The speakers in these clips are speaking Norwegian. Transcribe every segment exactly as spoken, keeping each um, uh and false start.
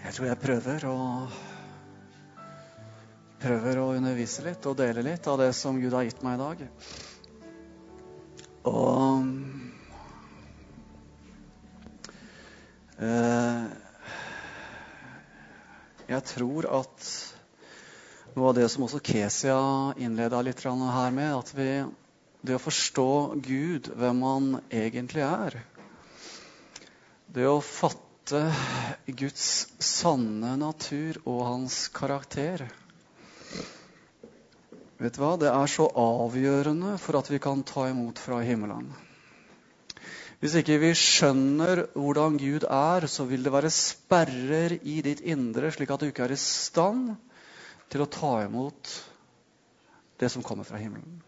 Jeg tror jeg prøver å prøver å undervise litt og dele litt av det som Gud har gitt meg i dag. Og eh, jeg tror at noe av det som også Kesia innledet litt her med, at vi, det å forstå Gud, hvem han egentlig er, det å fatte Guds sanne natur og hans karakter, vet du hva? Det er så avgjørende for at vi kan ta imot fra himmelen. Hvis ikke vi skjønner hvordan Gud er, så vil det være sperrer i ditt indre, slik at du ikke er i stand til å ta imot det som kommer fra himmelen.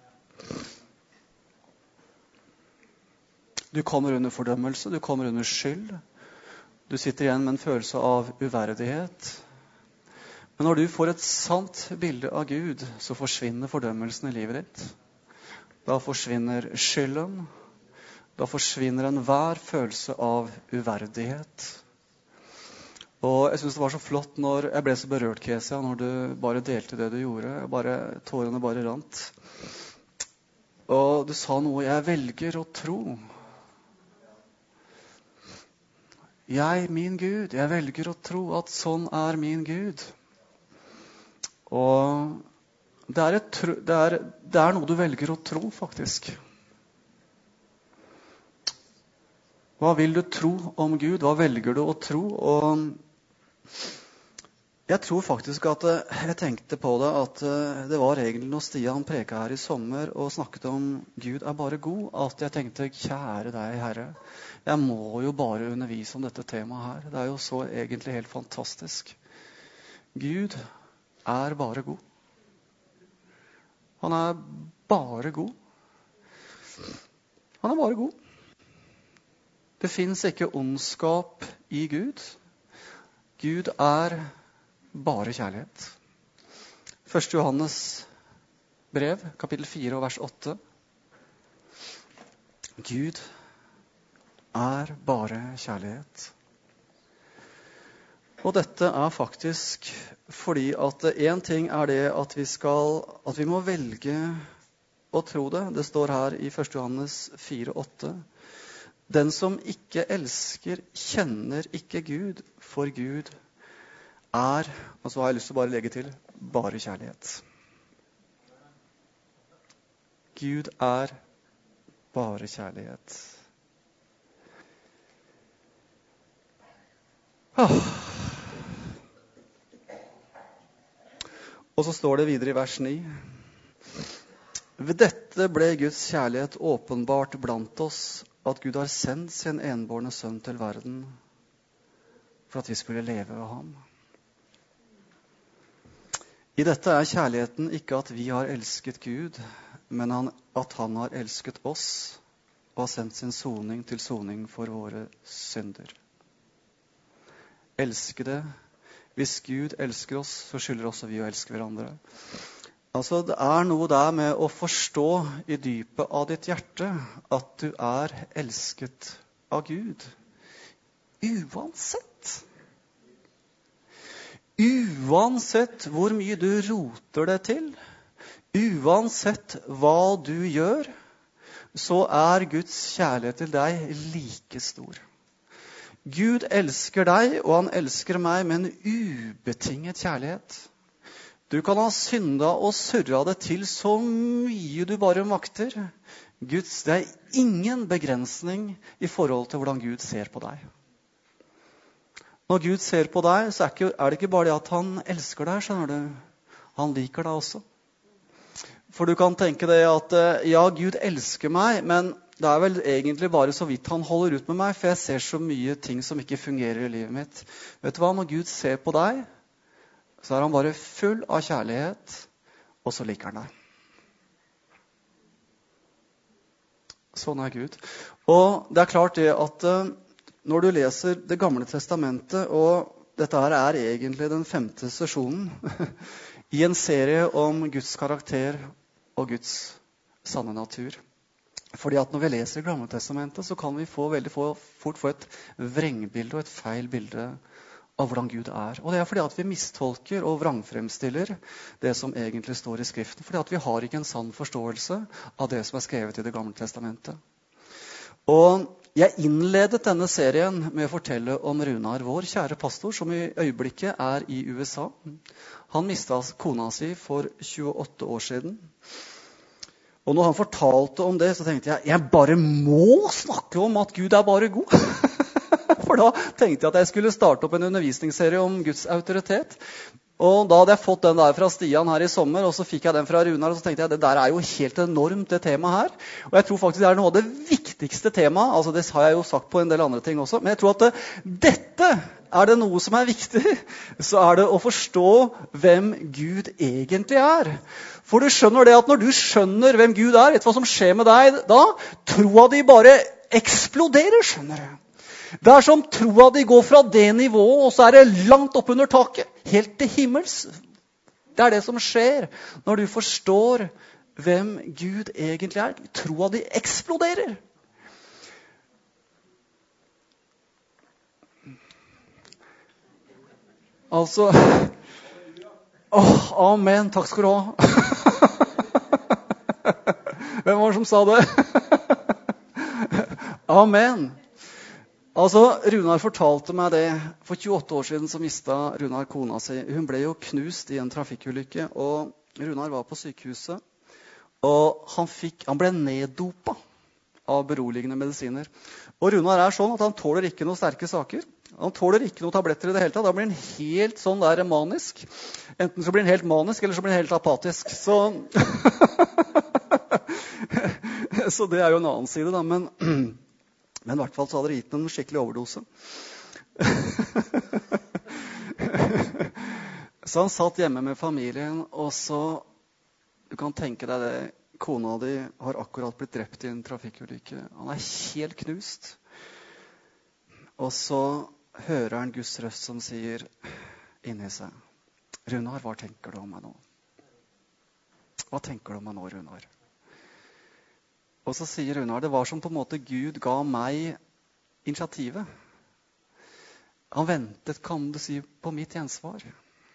Du kommer under fordømmelse, du kommer under skyld. Du sitter igjen med en følelse av uverdighet. Men når du får et sant bilde av Gud, så forsvinner fordømmelsen i livet ditt. Da forsvinner skylden. Da forsvinner enhver følelse av uverdighet. Og jeg synes det var så flott når jeg ble så berørt, Kesia, når du bare delte det du gjorde. Bare, tårene bare rant. Og du sa noe, jeg velger å tro. Jeg, min Gud, jeg velger å tro at sånn er min Gud. Og det er, et, det, er, det er noe du velger å tro, faktisk. Hva vil du tro om Gud? Hva velger du å tro? Og jeg tror faktisk at jeg tenkte på det, at det var egentlig når Stian preket her i sommer og snakket om Gud er bare god, at jeg tenkte, kjære deg, Herre, jeg må jo bare undervise om dette temaet her. Det er jo så egentlig helt fantastisk. Gud er bare god. Han er bare god. Han er bare god. Det finnes ikke ondskap i Gud. Gud er bare kjærlighet. Første Johannes brev, kapittel fire og vers åtte. Gud er bare kjærlighet. Og dette er faktisk fordi at en ting er det at vi, skal, at vi må velge å tro det. Det står her i første Johannes fire åtte. Den som ikke elsker, kjenner ikke Gud, for Gud er, og så har jeg lyst til å bare legge til, bare kjærlighet. Gud er bare kjærlighet. Ah. Og så står det videre i vers ni. Ved dette ble Guds kjærlighet åpenbart blant oss, at Gud har sendt sin enbårne sønn til verden, for at vi skulle leve ved ham. I dette er kjærligheten ikke at vi har elsket Gud, men at han har elsket oss, og har sendt sin soning til soning for våre synder. Elskede, hvis Gud elsker oss, så skylder også vi å elske hverandre. Altså, det er noe der med å forstå i dypet av ditt hjerte at du er elsket av Gud. Uansett. Uansett hvor mye du roter det til, uansett hva du gjør, så er Guds kjærlighet til deg like stor. Gud elsker deg, og han elsker meg med en ubetinget kjærlighet. Du kan ha synda og surra det til så mye du bare makter. Guds, det er ingen begrensning i forhold til hvordan Gud ser på deg. Når Gud ser på deg, så er, ikke, er det ikke bare det at han elsker deg, skjønner du. Han liker deg også. For du kan tenke deg at, ja, Gud elsker meg, men det er vel egentlig bare så vidt han holder ut med meg, for jeg ser så mye ting som ikke fungerer i livet mitt. Vet du hva? Når Gud ser på deg, så er han bare full av kjærlighet, og så liker han deg. Sånn er Gud. Og det er klart det at når du leser Det gamle testamentet, og dette her er egentlig den femte sesjonen, i en serie om Guds karakter og Guds sanne natur. Fordi at når vi leser Det gamle testamentet, så kan vi få veldig få, fort få et vrengbilde og et feil bilde av hvordan Gud er. Og det er fordi at vi mistolker og vrangfremstiller det som egentlig står i Skriften. Fordi at vi har ikke en sann forståelse av det som er skrevet i Det gamle testamentet. Og jeg innledet denne serien med å fortelle om Runar, vår kjære pastor, som i øyeblikket er i U S A. Han mistet kona si for tjueåtte år siden. Og når han fortalte om det, så tenkte jeg, jeg bare må snakke om at Gud er bare god. For da tenkte jeg at jeg skulle starte opp en undervisningsserie om Guds autoritet. Og da hadde jeg fått den der fra Stian her i sommer, og så fikk jeg den fra Runar, og så tenkte jeg, det der er jo helt enormt, det temaet her. Og jeg tror faktisk det er noe av det viktigste temaet, altså det har jeg jo sagt på en del andre ting også, men jeg tror at det, dette er det noe som er viktig, så er det å forstå hvem Gud egentlig er. For du skjønner det at når du skjønner hvem Gud er, vet du hva som skjer med deg da? Troa di bare eksploderer, skjønner du. Det er som troa di går fra det nivået, og så er det langt opp under taket, helt til himmels. Det er det som skjer når du forstår hvem Gud egentlig er. Troa di eksploderer. Altså, åh, amen, takk skal du ha. Hvem var det som sa det? Amen. Altså, Runar fortalte meg det. For tjueåtte år siden så mistet Runar kona si. Hun ble jo knust i en trafikkulykke, og Runar var på sykehuset. Og han, fikk, han ble neddopa av beroligende medisiner. Og Runar er sånn at han tåler ikke noen sterke saker. Han tåler ikke noen tabletter i det hele tatt. Da blir han helt sånn der manisk. Enten så blir han helt manisk, eller så blir han helt apatisk. Så, så det er jo en annen side, da. Men... Men i hvert fall så hadde det gitt en skikkelig overdose. Så han satt hjemme med familien, og så, du kan tenke deg det, kona di har akkurat blitt drept i en trafikkulykke. Han er helt knust. Og så hører han Guds røst som sier inni seg, Runar, hva tenker du om meg nå? Hva tenker du om meg nå, Runar? Og så sier Runar, det var som på en måte Gud ga meg initiativet. Han ventet, kan du si, på mitt gjensvar.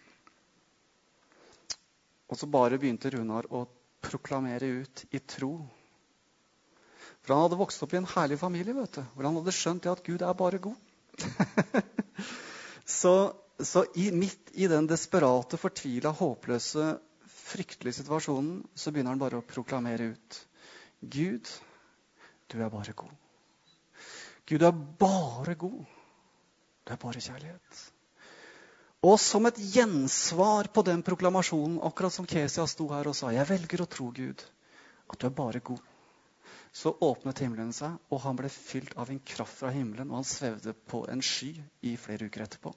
Og så bare begynte Runar å proklamere ut i tro. For han hadde vokst opp i en herlig familie, vet du. Hvor han hadde skjønt at Gud er bare god. så så i, midt i den desperate, fortvila, håpløse, fryktelige situasjonen, så begynner han bare å proklamere ut. Gud, du er bare god. Gud er bare god. Du er bare kjærlighet. Og som et gjensvar på den proklamasjonen, akkurat som Kesia sto her og sa, jeg velger å tro, Gud, at du er bare god. Så åpnet himmelen seg, og han ble fylt av en kraft fra himmelen, og han svevde på en sky i flere uker etterpå.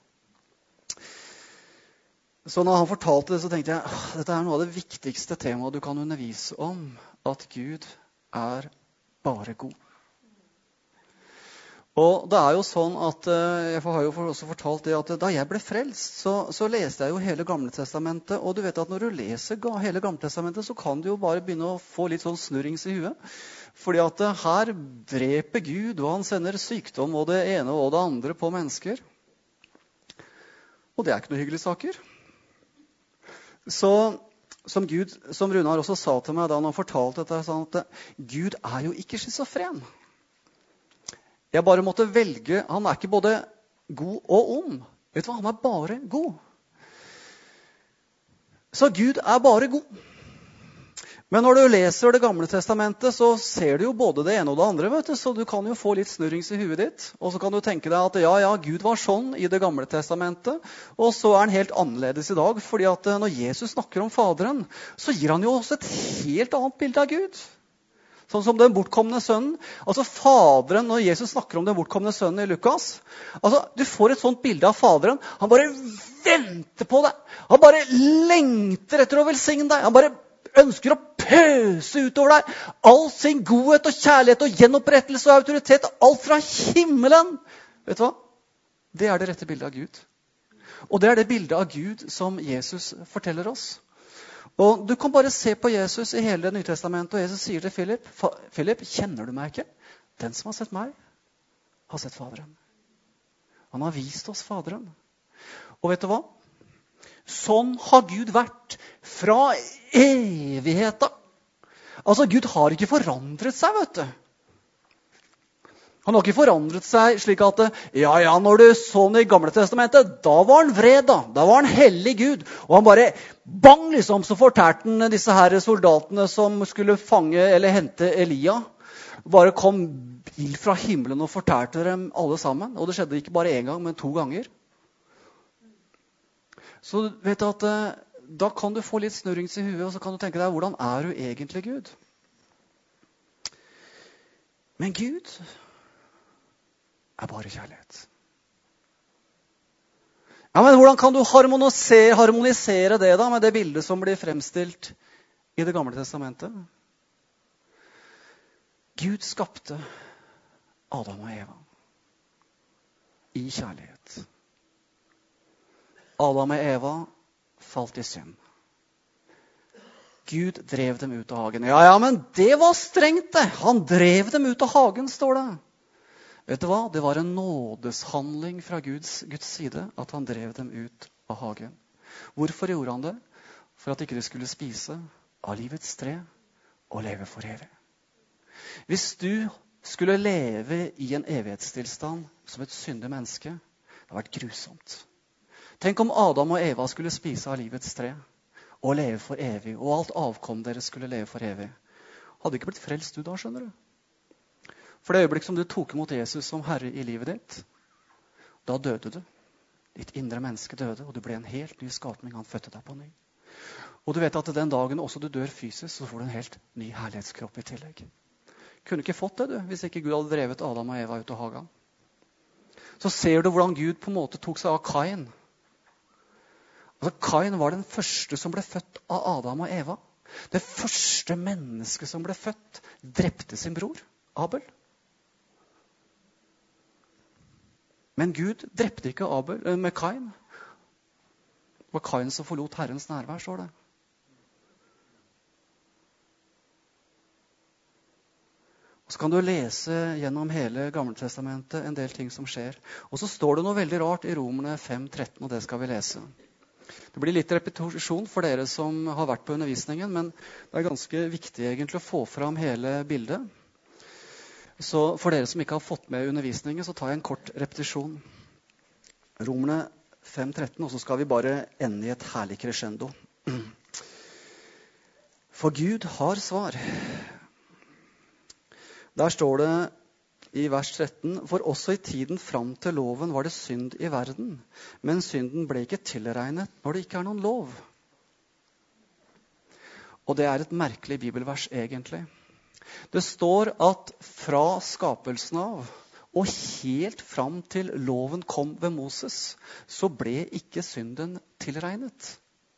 Så når han fortalte det, så tenkte jeg, dette er noe av det viktigste temaet du kan undervise om, at Gud er bare god. Og det er jo sånn at, jeg har jo også fortalt det, at da jeg ble frelst, så, så leste jeg jo hele Gamle testamentet, og du vet at når du leser hele Gamle testamentet, så kan du jo bare begynne å få litt sånn snurrings i huet. Fordi at her dreper Gud, og han sender sykdom og det ene og det andre på mennesker. Og det er ikke noe hyggelige saker. Så som, Gud, som Runar også sa til meg da han fortalte dette, sånn at Gud er jo ikke schizofren. Jeg bare måtte velge, han er ikke både god og ond. Vet du hva, han er bare god. Så Gud er bare god. Men når du leser Det gamle testamentet, så ser du jo både det ene og det andre, vet du, så du kan jo få litt snurrings i huet ditt. Og så kan du tenke deg at ja, ja, Gud var sånn i Det gamle testamentet, og så er han helt annerledes i dag, fordi at når Jesus snakker om Faderen, så gir han jo også et helt annet bilde av Gud. Sånn som den bortkomne sønnen. Altså Faderen, når Jesus snakker om den bortkomne sønnen i Lukas, altså du får et sånt bilde av Faderen, han bare venter på deg. Han bare lengter etter å velsigne deg. Han bare ønsker å pøse utover deg all sin godhet og kjærlighet og gjenopprettelse og autoritet, alt fra himmelen. Vet du hva? Det er det rette bildet av Gud. Og det er det bildet av Gud som Jesus forteller oss. Og du kan bare se på Jesus i hele Nytestamentet, og Jesus sier til Philip, Philip, kjenner du meg ikke? Den som har sett meg, har sett Faderen. Han har vist oss Faderen. Og vet du hva? Sånn har Gud vært fra evigheten. Altså, Gud har ikke forandret seg, vet du. Han har ikke forandret seg slik at, ja, ja, når du så den i Gamle Testamentet, da var han vred, da. Da var han hellig Gud. Og han bare, bang, liksom, så fortærte han disse her soldatene som skulle fange eller hente Elia. Bare kom ild fra himmelen og fortærte dem alle sammen. Og det skjedde ikke bare en gang, men to ganger. Så vet du at da kan du få litt snurrings i huet, og så kan du tenke deg, hvordan er du egentlig Gud? Men Gud er bare kjærlighet. Ja, men hvordan kan du harmonisere, harmonisere det da med det bildet som blir fremstilt i det gamle testamentet? Gud skapte Adam og Eva i kjærlighet. Adam og Eva falt i synd. Gud drev dem ut av hagen. Ja, ja, men det var strengt det. Han drev dem ut av hagen, står det. Vet du hva? Det var en nådeshandling fra Guds, Guds side at han drev dem ut av hagen. Hvorfor gjorde han det? For at ikke de skulle spise av livets tre og leve for evig. Hvis du skulle leve i en evighetstilstand som et syndig menneske, det hadde vært grusomt. Tenk om Adam og Eva skulle spise av livets tre og leve for evig, og alt avkom deres skulle leve for evig. Hadde ikke blitt frelst du da, skjønner du? For det øyeblikk som du tok imot Jesus som herre i livet ditt, da døde du. Ditt indre menneske døde, og du ble en helt ny skapning. Han fødte deg på ny. Og du vet at den dagen også du dør fysisk, så får du en helt ny herlighetskropp i tillegg. Kunne ikke fått det, du, hvis ikke Gud hadde drevet Adam og Eva ut av hagen. Så ser du hvordan Gud på en måte tok seg av Kain. Altså, Kain var den første som ble født av Adam og Eva. Det første mennesket som ble født, drepte sin bror, Abel. Men Gud drepte ikke Abel med Kain. Det var Kain som forlot Herrens nærvær, står det. Og så kan du lese gjennom hele Gamle Testamentet en del ting som skjer. Og så står det noe veldig rart i Romerne fem tretten, og det skal vi lese. Det blir litt repetisjon for dere som har vært på undervisningen, men det er ganske viktig egentlig å få fram hele bildet. Så for dere som ikke har fått med undervisningen, så tar jeg en kort repetisjon. Romerne fem tretten, og så skal vi bare ende i et herlig crescendo. For Gud har svar. Der står det i vers tretten, for også i tiden fram til loven var det synd i verden, men synden ble ikke tilregnet når det ikke er noen lov. Og det er et merkelig bibelvers egentlig. Det står at fra skapelsen av og helt fram til loven kom ved Moses, så ble ikke synden tilregnet.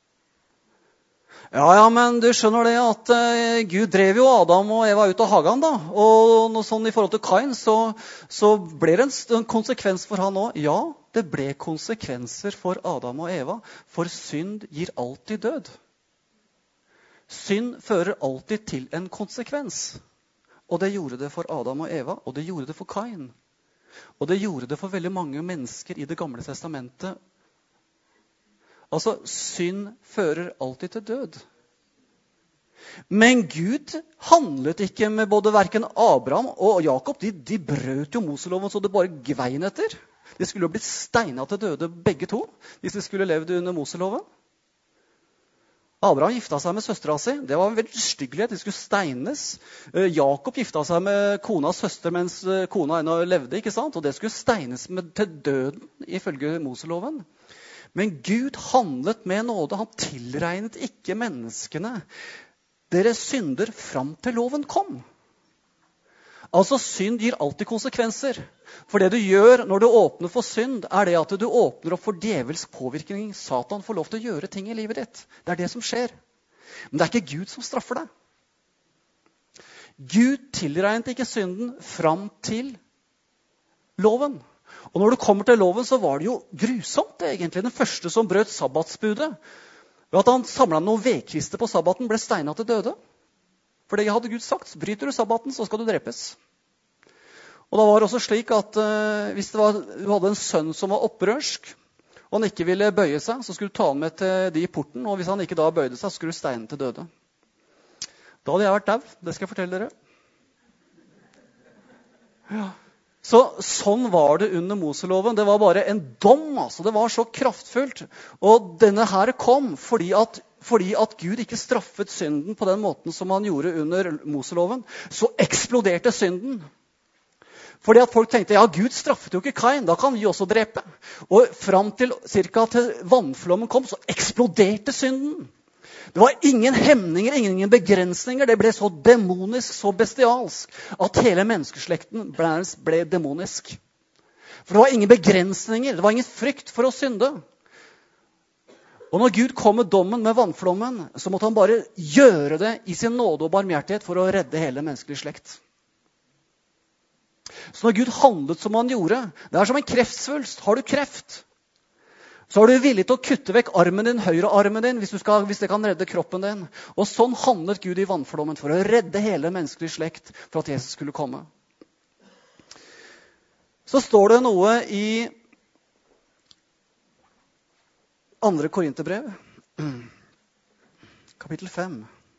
Ja, ja, men du skjønner det at uh, Gud drev jo Adam og Eva ut av hagen da, og noe sånn i forhold til Kain, så, så ble det en, en konsekvens for han også. Ja, det ble konsekvenser for Adam og Eva, for synd gir alltid død. Synd fører alltid til en konsekvens. Og det gjorde det for Adam og Eva, og det gjorde det for Kain. Og det gjorde det for veldig mange mennesker i det gamle testamentet. Altså, synd fører alltid til død. Men Gud handlet ikke med både hverken Abraham og Jakob. De, de brøt jo Moseloven så det bare gvein etter. De skulle jo blitt steinet til døde begge to, hvis de skulle levd under Moseloven. Abraham gifta seg med søstera si. Det var en veldig styggelighet. De skulle steines. Jakob gifta seg med konas søster mens kona ennå levde, ikke sant? Og det skulle steines med, til døden, ifølge Moseloven. Men Gud handlet med nåde. Han tilregnet ikke menneskene deres synder fram til loven kom. Altså, synd gir alltid konsekvenser. For det du gjør når du åpner for synd, er det at du åpner opp for djevelsk påvirkning. Satan får lov til å gjøre ting i livet ditt. Det er det som skjer. Men det er ikke Gud som straffer deg. Gud tilregnet ikke synden fram til loven. Og når du kommer til loven, så var det jo grusomt egentlig. Den første som brøt sabbatsbudet, ved at han samlet noen vedkvister på sabbaten, ble steinet til døde. For det hadde Gud sagt, bryter du sabbaten, så skal du drepes. Og da var det også slik at uh, hvis det var, du hadde en sønn som var opprørsk, og han ikke ville bøye seg, så skulle du ta han med til de i porten, og hvis han ikke da bøyde seg, så skulle du steine til døde. Da hadde jeg vært dau, det skal jeg fortelle dere. Ja. Så sånn var det under Moseloven. Det var bare en dom, altså. Det var så kraftfullt. Og denne her kom fordi at, fordi at Gud ikke straffet synden på den måten som han gjorde under Moseloven. Så eksploderte synden. Fordi at folk tenkte, ja, Gud straffet jo ikke Kain, da kan vi også drepe. Og frem til cirka til vannflommen kom, så eksploderte synden. Det var ingen hemninger, ingen begrensninger. Det ble så demonisk, så bestialsk, at hele menneskeslekten ble, ble demonisk. For det var ingen begrensninger, det var ingen frykt for å synde. Og når Gud kom med dommen med vannflommen, så måtte han bare gjøre det i sin nåde og barmhjertighet for å redde hele menneskelig slekt. Så når Gud handlet som han gjorde, det er som en kreftsvulst. Har du kreft, så er du villig til å kutte vekk armen din, høyre armen din, hvis, du skal, hvis det kan redde kroppen din. Og sånn handlet Gud i vannflommen for å redde hele menneskelig slekt for at Jesus skulle komme. Så står det noe i andre Korinterbrev, kapittel fem.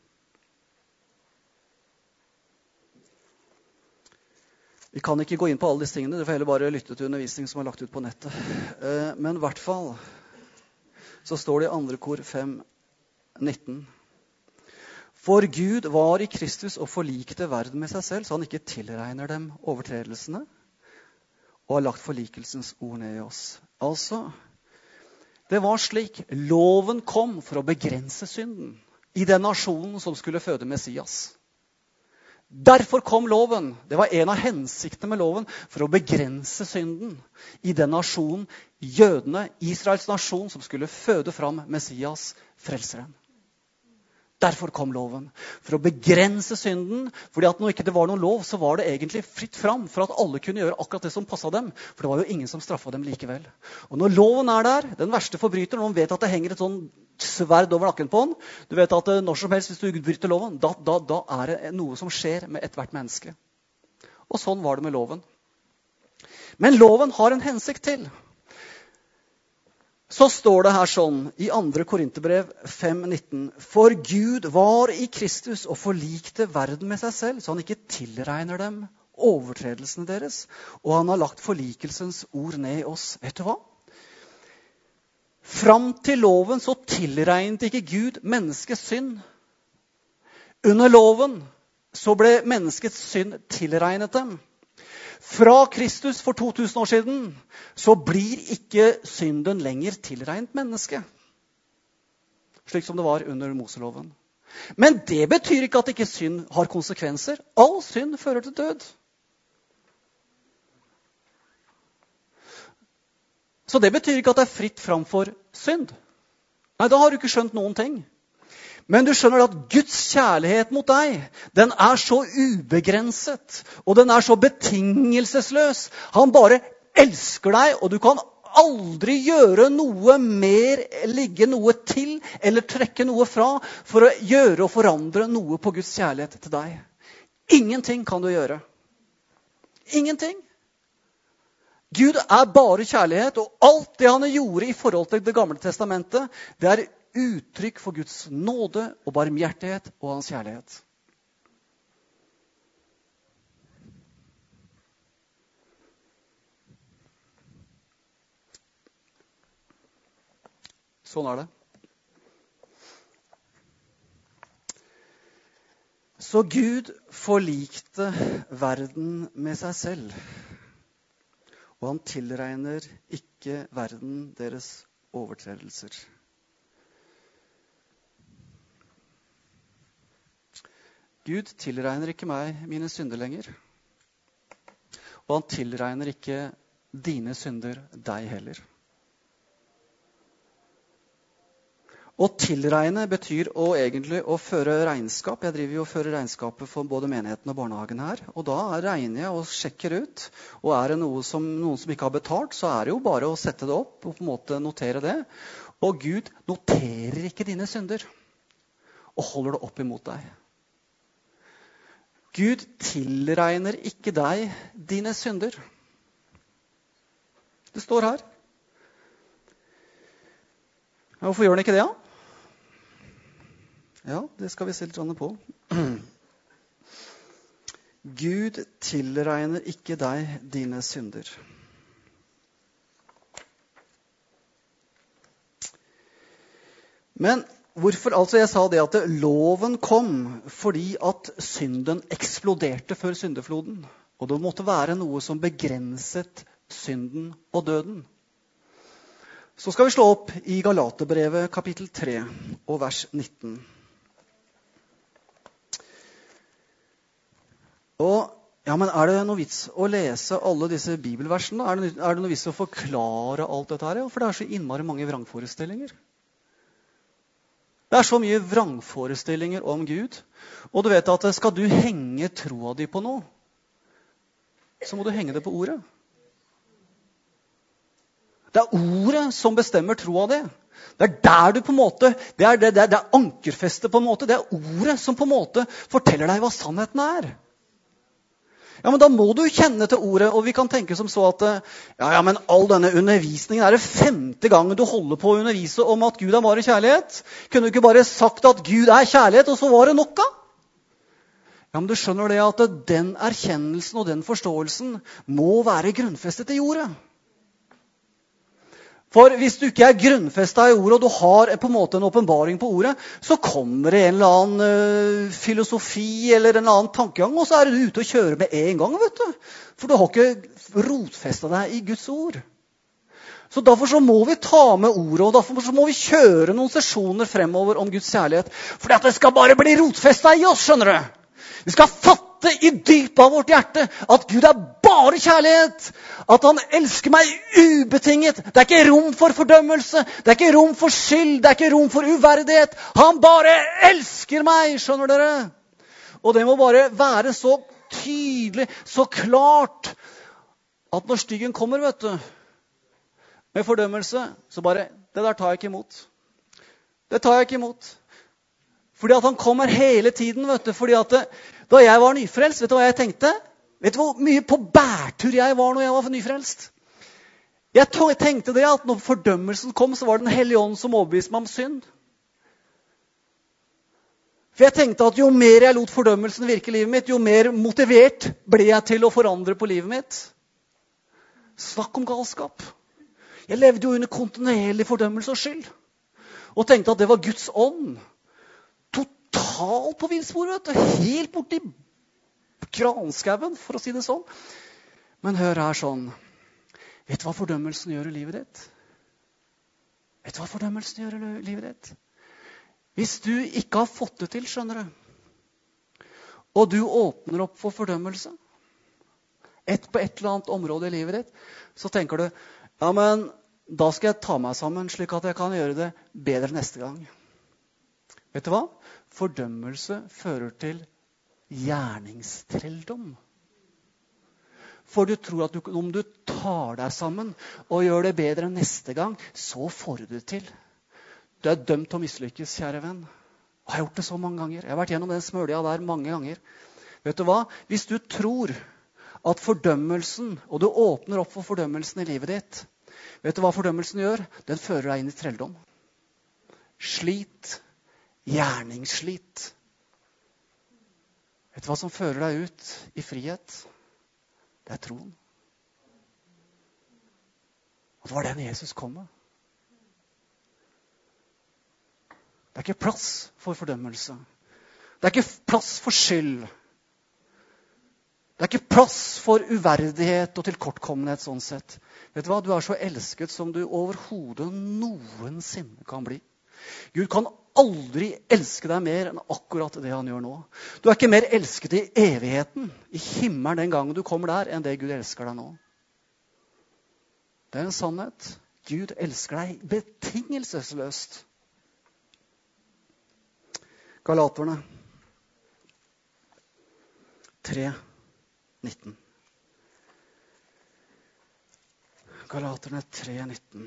Vi kan ikke gå inn på alle disse tingene, dere får heller bare lytte til undervisning som er lagt ut på nettet. Men i hvert fall så står det i andre Kor fem, nitten. For Gud var i Kristus og forlikte verden med seg selv, så han ikke tilregner dem overtredelsene, og har lagt forlikelsens ord ned i oss. Altså, det var slik, loven kom for å begrense synden i den nasjonen som skulle føde Messias. Derfor kom loven. Det var en av hensiktene med loven for å begrense synden i den nasjonen, jødene, Israels nasjon, som skulle føde fram Messias, frelseren. Derfor kom loven. For å begrense synden, fordi at når ikke det var noen lov, så var det egentlig fritt fram for at alle kunne gjøre akkurat det som passet dem. For det var jo ingen som straffet dem likevel. Og når loven er der, den verste forbryteren, når man vet at det henger et sånn sverd over nakken på han, du vet at når som helst hvis du bryter loven, da, da, da er det noe som skjer med et hvert menneske. Og sånn var det med loven. Men loven har en hensikt til. Så står det her sånn i andre Korinterbrev fem, nitten. For Gud var i Kristus og forlikte verden med seg selv, så han ikke tilregner dem overtredelsene deres. Og han har lagt forlikelsens ord ned i oss. Vet du hva? Fram til loven så tilregnet ikke Gud menneskets synd. Under loven så ble menneskets synd tilregnet dem. Fra Kristus for to tusen år siden så blir ikke synden lenger tilregnet menneske. Slik som det var under Moseloven. Men det betyr ikke at ikke synd har konsekvenser. All synd fører til død. Så det betyr ikke at det er fritt fram for synd. Nei, da har du ikke skjønt noen ting. Men du skjønner at Guds kjærlighet mot deg, den er så ubegrenset, og den er så betingelsesløs. Han bare elsker deg, og du kan aldri gjøre noe mer, ligge noe til, eller trekke noe fra, for å gjøre og forandre noe på Guds kjærlighet til deg. Ingenting kan du gjøre. Ingenting. Gud er bare kjærlighet, og alt det han gjorde i forhold til det gamle testamentet, det er uttrykk for Guds nåde og barmhjertighet og hans kjærlighet. Sånn er det. Så Gud forlikte verden med seg selv, og han tilregner ikke verden deres overtredelser. Gud tilregner ikke meg mine synder lenger. Og han tilregner ikke dine synder deg heller. Å tilregne betyr å egentlig å føre regnskap. Jeg driver jo og fører regnskapet for både menigheten og barnehagen her. Og da regner jeg og sjekker ut. Og er det noe som, noen som ikke har betalt, så er det jo bare å sette det opp og på en måte notere det. Og Gud noterer ikke dine synder og holder det opp imot deg. Gud tilregner ikke deg dine synder. Det står her. Hvorfor gjør den ikke det, da? Ja, det skal vi se litt på. Gud tilregner ikke deg dine synder. Men hvorfor, altså jeg sa det at loven kom fordi at synden eksploderte før syndefloden. Og det måtte være noe som begrenset synden og døden. Så skal vi slå opp i Galaterbrevet kapittel tre og vers nitten. Og, ja, men er det noe vits å lese alle disse bibelversene? Er det, er det noe vits å forklare alt dette her? Ja, for det er så innmari mange vrangforestillinger. Det er så mye vrangforestillinger om Gud. Og du vet at skal du henge troa di på noe, så må du henge det på ordet. Det er ordet som bestemmer troa di. Det er der du på en måte, det er, det, det er, det er ankerfestet på en måte. Det er ordet som på en måte forteller deg hva sannheten er. Ja, men da må du kjenne til ordet, og vi kan tenke som så at ja, ja, men all denne undervisningen er det femte gangen du holder på å undervise om at Gud er bare kjærlighet. Kunne du ikke bare sagt at Gud er kjærlighet, og så var det nok da? Ja, men du skjønner det at den erkjennelsen og den forståelsen må være grunnfestet i ordet. For hvis du ikke er grunnfestet i ordet, og du har på en måte en åpenbaring på ordet, så kommer det en eller annen uh, filosofi eller en eller annen tankegang, og så er du ute og kjører med en gang, vet du. For du har ikke rotfestet deg i Guds ord. Så derfor så må vi ta med ordet, og derfor så må vi kjøre noen sesjoner fremover om Guds kjærlighet. For det skal bare bli rotfestet i oss, skjønner du. Vi skal fatte i dypet av vårt hjerte at Gud er bare kjærlighet. At han elsker meg ubetinget. Det er ikke rom for fordømmelse. Det er ikke rom for skyld. Det er ikke rom for uverdighet. Han bare elsker meg, skjønner dere? Og det må bare være så tydelig, så klart, at når styggen kommer, vet du, med fordømmelse, så bare, det der tar jeg ikke imot. Det tar jeg ikke imot. Fordi at han kommer hele tiden, vet du. Fordi at det, da jeg var nyfrelst, vet du hva jeg tenkte? Vet du hvor mye på bærtur jeg var når jeg var nyfrelst? Jeg tenkte det at når fordømmelsen kom, så var det den hellige ånd som overbeviste meg om synd. For jeg tenkte at jo mer jeg lot fordømmelsen virke i livet mitt, jo mer motivert ble jeg til å forandre på livet mitt. Snakk om galskap. Jeg levde jo under kontinuerlig fordømmelse og skyld. Og tenkte at det var Guds ånd. Totalt på villspor, vet du. Helt borti kranskauen, for å si det sånn. Men hør her sånn. Vet du hva fordømmelsen gjør i livet ditt? Vet du hva fordømmelsen gjør i livet ditt? Hvis du ikke har fått det til, skjønner du, og du åpner opp for fordømmelse, et på et eller annet område i livet ditt, så tenker du, ja, men da skal jeg ta meg sammen slik at jeg kan gjøre det bedre neste gang. Vet du hva? Fordømmelse fører til gjerningstrelldom. For du tror at du, om du tar deg sammen og gjør det bedre neste gang, så får du det til. Du er dømt til å mislykkes, kjære venn. Jeg har gjort det så mange ganger. Jeg har vært gjennom den smølja der mange ganger. Vet du hva? Hvis du tror at fordømmelsen, og du åpner opp for fordømmelsen i livet ditt, vet du hva fordømmelsen gjør? Den fører deg inn i trelldom. Slit. Gjerningsslit. Vet du hva som fører deg ut i frihet? Det er troen. Og det var den Jesus kom med. Det er ikke plass for fordømmelse. Det er ikke plass for skyld. Det er ikke plass for uverdighet og tilkortkommenhet sånn sett. Vet du hva? Du er så elsket som du overhodet noensinne kan bli. Gud kan aldri elske deg mer enn akkurat det han gjør nå. Du er ikke mer elsket i evigheten, i himmelen den gangen du kommer der, enn det Gud elsker deg nå. Det er en sannhet. Gud elsker deg betingelsesløst. Galaterne tre nitten. Galaterne tre nitten.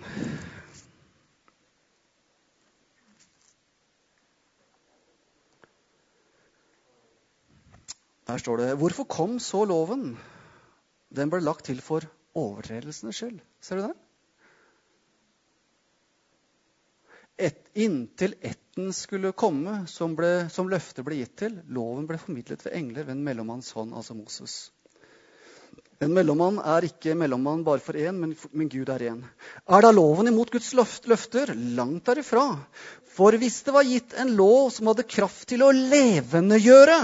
Der står det, hvorfor kom så loven? Den ble lagt til for overtredelsenes skyld. Ser du det? et, inntil etten skulle komme, som, ble, som løftet ble gitt til. Loven ble formidlet ved engler ved en mellommanns hånd, altså Moses. En mellommann er ikke mellommann bare for én, men, men Gud er én. Er da loven imot Guds løfter? Langt derifra. For hvis det var gitt en lov som hadde kraft til å levendegjøre,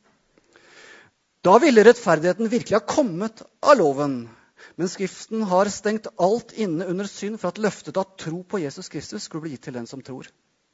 da ville rettferdigheten virkelig ha kommet av loven. Men Skriften har stengt alt inne under synd for at løftet av tro på Jesus Kristus skulle bli gitt til den som tror.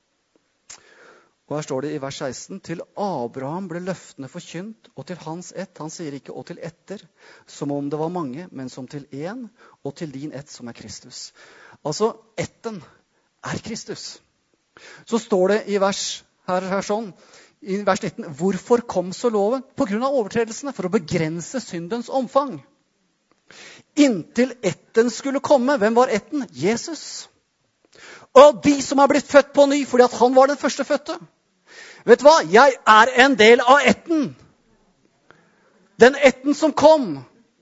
Og her står det i vers seksten, til Abraham ble løftene forkynt, og til hans ett, han sier ikke og til etter, som om det var mange, men som til én, og til din ett som er Kristus. Altså, etten er Kristus. Så står det i vers, her, her sånn, i vers nitten, hvorfor kom så loven? På grunn av overtredelsene, for å begrense syndens omfang. Inntil etten skulle komme. Hvem var etten? Jesus. Og de som har blitt født på ny, fordi at han var den første fødte. Vet du hva? Jeg er en del av etten. Den etten som kom.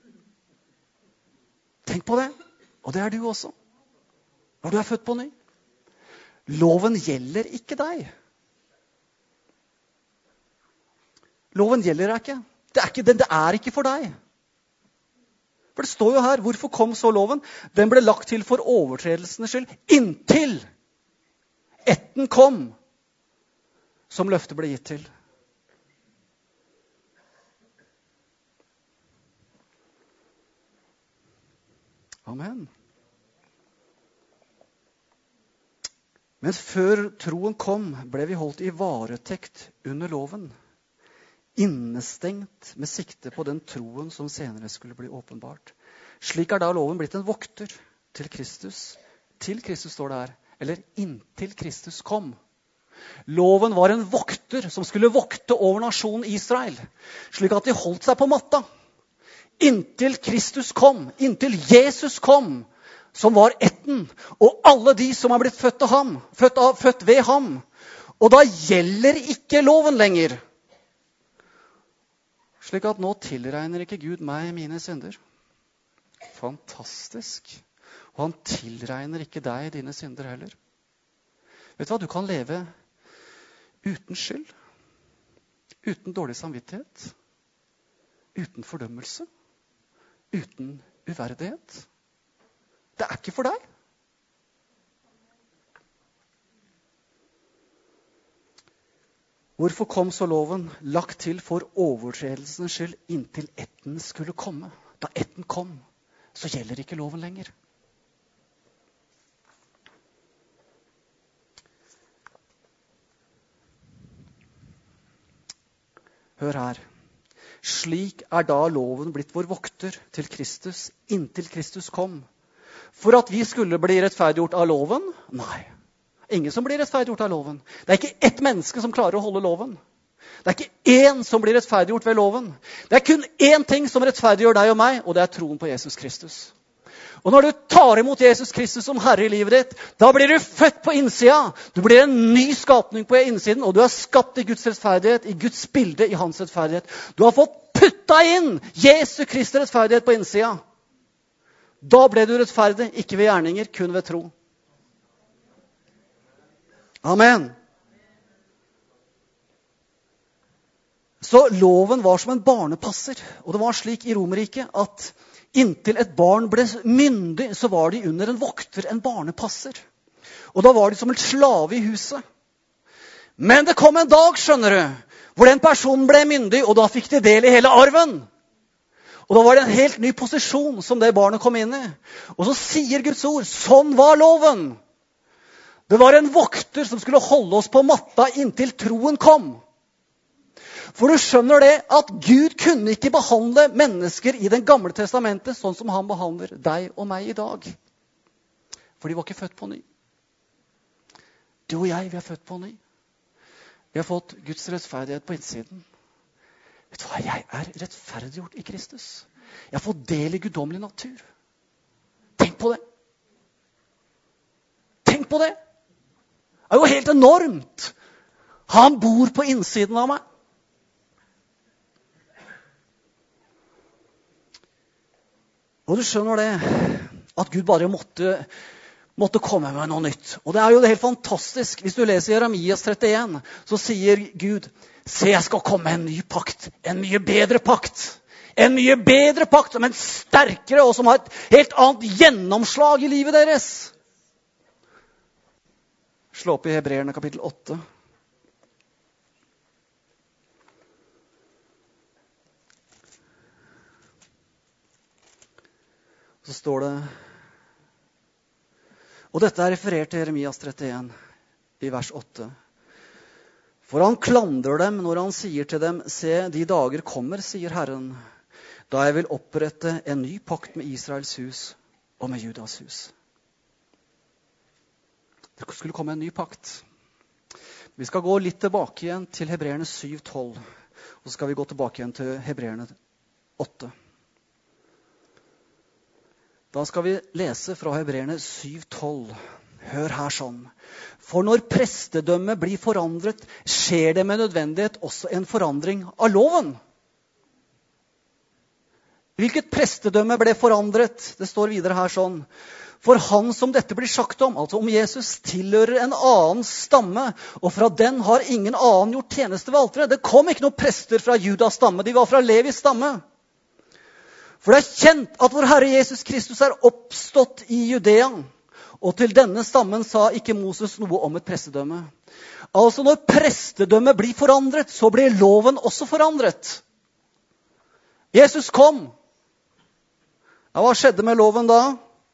Tenk på det. Og det er du også. Når du er født på ny. Loven gjelder ikke deg. Loven gjelder deg ikke. Det er ikke, det er ikke for deg. For det står jo her, hvorfor kom så loven? Den ble lagt til for overtredelsenes skyld, inntil etten kom, som løftet ble gitt til. Amen. Men før troen kom, ble vi holdt i varetekt under loven. Innestengt med sikte på den troen som senere skulle bli åpenbart. Slik er da loven blitt en vokter til Kristus. Til Kristus står det her. Eller inntil Kristus kom. Loven var en vokter som skulle vokte over nasjonen Israel. Slik at de holdt seg på matta. Inntil Kristus kom. Inntil Jesus kom. Som var etten. Og alle de som er blitt født av ham. Født, av, født ved ham. Og da gjelder ikke loven lenger. Slik at nå tilregner ikke Gud meg mine synder. Fantastisk. Og han tilregner ikke deg dine synder heller. Vet du hva? Du kan leve uten skyld. Uten dårlig samvittighet. Uten fordømmelse. Uten uverdighet. Det er ikke for deg. Hvorfor kom så loven lagt til for overtredelsens skyld inntil etten skulle komme? Da etten kom, så gjelder ikke loven lenger. Hør her. Slik er da loven blitt vår vokter til Kristus, inntil Kristus kom. For at vi skulle bli rettferdiggjort av loven? Nei. Ingen som blir rettferdiggjort av loven. Det er ikke ett menneske som klarer å holde loven. Det er ikke én som blir rettferdiggjort ved loven. Det er kun én ting som rettferdiggjør deg og meg, og det er troen på Jesus Kristus. Og når du tar imot Jesus Kristus som Herre i livet ditt, da blir du født på innsida. Du blir en ny skapning på innsiden, og du er skapt i Guds rettferdighet, i Guds bilde, i hans rettferdighet. Du har fått putta inn Jesu Kristi rettferdighet på innsida. Da ble du rettferdig, ikke ved gjerninger, kun ved tro. Amen. Så loven var som en barnepasser, og det var slik i Romerriket at inntil et barn ble myndig, så var de under en vokter, en barnepasser. Og da var de som en slave i huset. Men det kom en dag, skjønner du, hvor den personen ble myndig, og da fikk de del i hele arven. Og da var det en helt ny posisjon som det barnet kom inn i. Og så sier Guds ord, sånn var loven. Det var en vokter som skulle holde oss på matta inntil troen kom. For du skjønner det at Gud kunne ikke behandle mennesker i den gamle testamentet sånn som han behandler deg og meg i dag. For de var ikke født på ny. Du og jeg, vi er født på ny. Vi har fått Guds rettferdighet på innsiden. Vet du hva? Jeg er rettferdiggjort i Kristus. Jeg har fått del i guddommelig natur. Tenk på det. Tenk på det. Det er jo helt enormt. Han bor på innsiden av meg. Og du skjønner det, at Gud bare måtte måtte komme med noe nytt. Og det er jo helt fantastisk. Hvis du leser Jeremias trettien, så sier Gud, se, jeg skal komme med en ny pakt. En mye bedre pakt. En mye bedre pakt, som en sterkere, og som har et helt annet gjennomslag i livet deres. Slå opp i Hebreerne kapittel åtte. Så står det, og dette er referert til Jeremias trettien i vers åtte. For han klandrer dem når han sier til dem, se, de dager kommer, sier Herren, da jeg vil opprette en ny pakt med Israels hus og med Judas hus. Det skulle komme en ny pakt. Vi skal gå litt tilbake igjen til Hebreerne syv tolv, og så skal vi gå tilbake igjen til Hebreerne åtte. Da skal vi lese fra Hebreerne syv tolv. Hør her sånn. For når prestedømmet blir forandret, skjer det med nødvendighet også en forandring av loven. Hvilket prestedømme ble forandret? Det står videre her sånn. For han som dette blir sagt om, altså om Jesus, tilhører en annen stamme, og fra den har ingen annen gjort tjeneste ved alteret. Det kom ikke noen prester fra Judas stamme, de var fra Levis stamme. For det er kjent at vår Herre Jesus Kristus er oppstått i Judea, og til denne stammen sa ikke Moses noe om et prestedømme. Altså når prestedømmet blir forandret, så blir loven også forandret. Jesus kom. Ja, hva skjedde med loven da?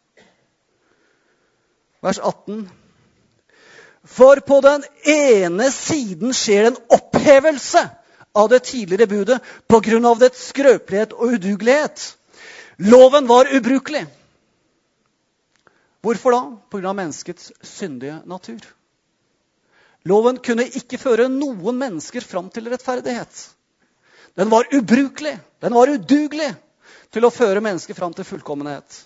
Vers atten. For på den ene siden skjer en opphevelse av det tidligere budet på grunn av dets skrøpelighet og udugelighet. Loven var ubrukelig. Hvorfor da? På grunn av menneskets syndige natur. Loven kunne ikke føre noen mennesker fram til rettferdighet. Den var ubrukelig. Den var udugelig til å føre mennesker fram til fullkommenhet.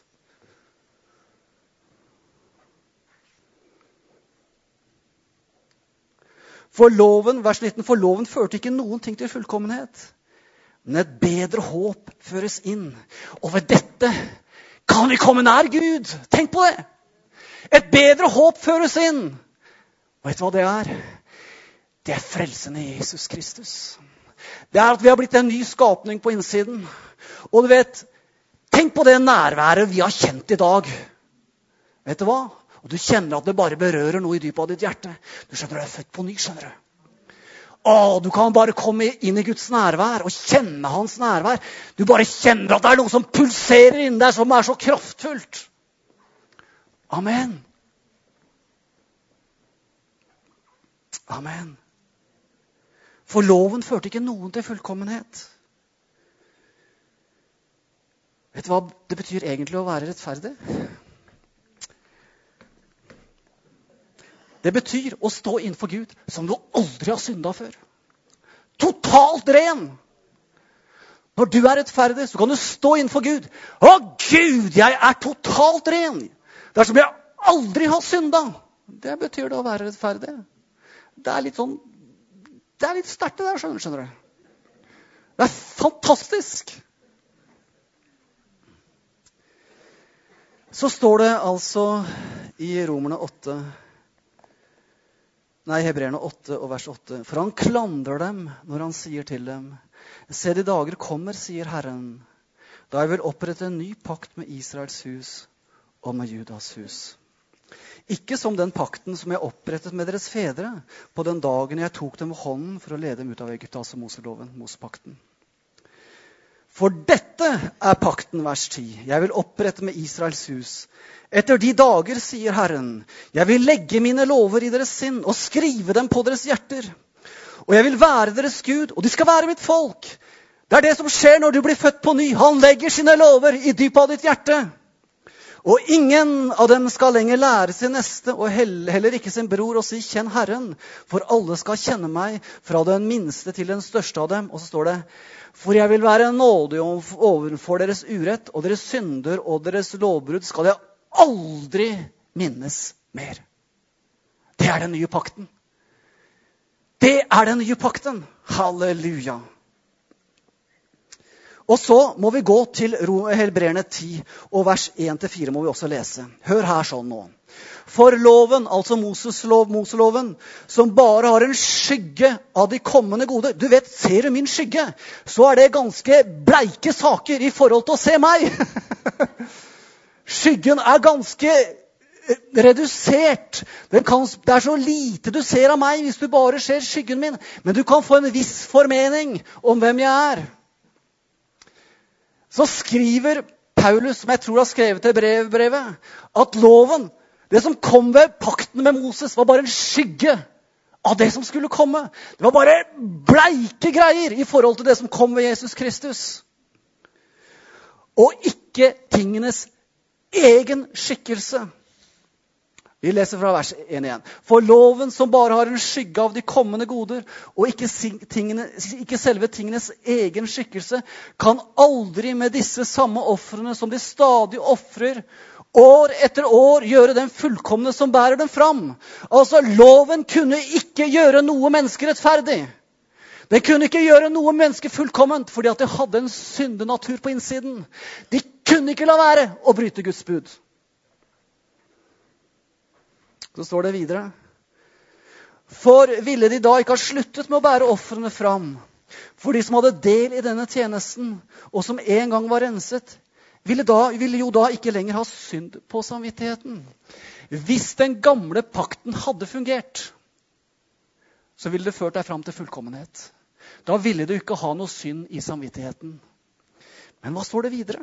For loven, vers nitten, for loven førte ikke noen ting til fullkommenhet. Men et bedre håp føres inn. Og ved dette kan vi komme nær Gud. Tenk på det. Et bedre håp føres inn. Og vet du hva det er? Det er frelsen i Jesus Kristus. Det er at vi har blitt en ny skapning på innsiden. Og du vet, tenk på det nærværet vi har kjent i dag. Vet du hva? Og du kjenner at det bare berører noe i dypet av ditt hjerte. Du skjønner, du er født på ny, skjønner du. Å, du kan bare komme inn i Guds nærvær og kjenne hans nærvær. Du bare kjenner at det er noe som pulserer inn der, som er så kraftfullt. Amen. Amen. For loven førte ikke noen til fullkommenhet. Vet du hva det betyr egentlig å være rettferdig? Det betyr å stå innenfor Gud som du aldri har syndet før. Totalt ren. Når du er rettferdig, så kan du stå innenfor Gud. Å Gud, jeg er totalt ren. Det er som jeg aldri har syndet. Det betyr det å være rettferdig. Det er litt sånn, det er litt sterkt det der, skjønner, skjønner du. Det er fantastisk. Så står det altså i Romerne åtte, Nei, Hebreerne åtte og vers åtte. For han klandrer dem når han sier til dem, se, de dager kommer, sier Herren, da jeg vil opprette en ny pakt med Israels hus og med Judas hus. Ikke som den pakten som jeg opprettet med deres fedre på den dagen jeg tok dem ved hånden for å lede dem ut av Egypt, altså Moseloven, Mosepakten. For dette er pakten, vers ti. Jeg vil opprette med Israels hus. Etter de dager, sier Herren, jeg vil legge mine lover i deres sinn og skrive dem på deres hjerter. Og jeg vil være deres Gud, og de skal være mitt folk. Det er det som skjer når du blir født på ny. Han legger sine lover i dypet av ditt hjerte. Og ingen av dem skal lenger lære sin neste, og heller ikke sin bror, og si, kjenn Herren. For alle skal kjenne meg, fra den minste til den største av dem. Og så står det, for jeg vil være nådig overfor deres urett, og deres synder og deres lovbrudd skal jeg aldri minnes mer. Det er den nye pakten. Det er den nye pakten. Halleluja. Og så må vi gå til Hebreerne ti, og vers en til fire må vi også lese. Hør her sånn nå. For loven, altså Moses lov, Moseloven, som bare har en skygge av de kommende gode. Du vet, ser du min skygge, så er det ganske bleike saker i forhold til å se meg. Skyggen er ganske redusert. Den kan, det er så lite du ser av meg hvis du bare ser skyggen min. Men du kan få en viss formening om hvem jeg er. Så skriver Paulus, som jeg tror har skrevet til brevbrevet, at loven, det som kom ved pakten med Moses, var bare en skygge av det som skulle komme. Det var bare bleike greier i forhold til det som kom ved Jesus Kristus. Og ikke tingenes egen skikkelse. Vi leser fra vers en igjen. For loven som bare har en skygge av de kommende goder, og ikke, tingene, ikke selve tingenes egen skikkelse, kan aldri med disse samme offrene som de stadig offrer, år etter år gjøre den fullkomne som bærer dem fram. Altså, loven kunne ikke gjøre noe menneske rettferdig. Den kunne ikke gjøre noe menneske fullkomment, fordi at det hadde en syndenatur på innsiden. De kunne ikke la være å bryte Guds bud. Så står det videre. For ville de da ikke ha sluttet med å bære offrene fram? For de som hadde del i denne tjenesten, og som en gang var renset, ville, da, ville jo da ikke lenger ha synd på samvittigheten. Hvis den gamle pakten hadde fungert, så ville det ført deg fram til fullkommenhet. Da ville du ikke ha noe synd i samvittigheten. Men hva står det videre?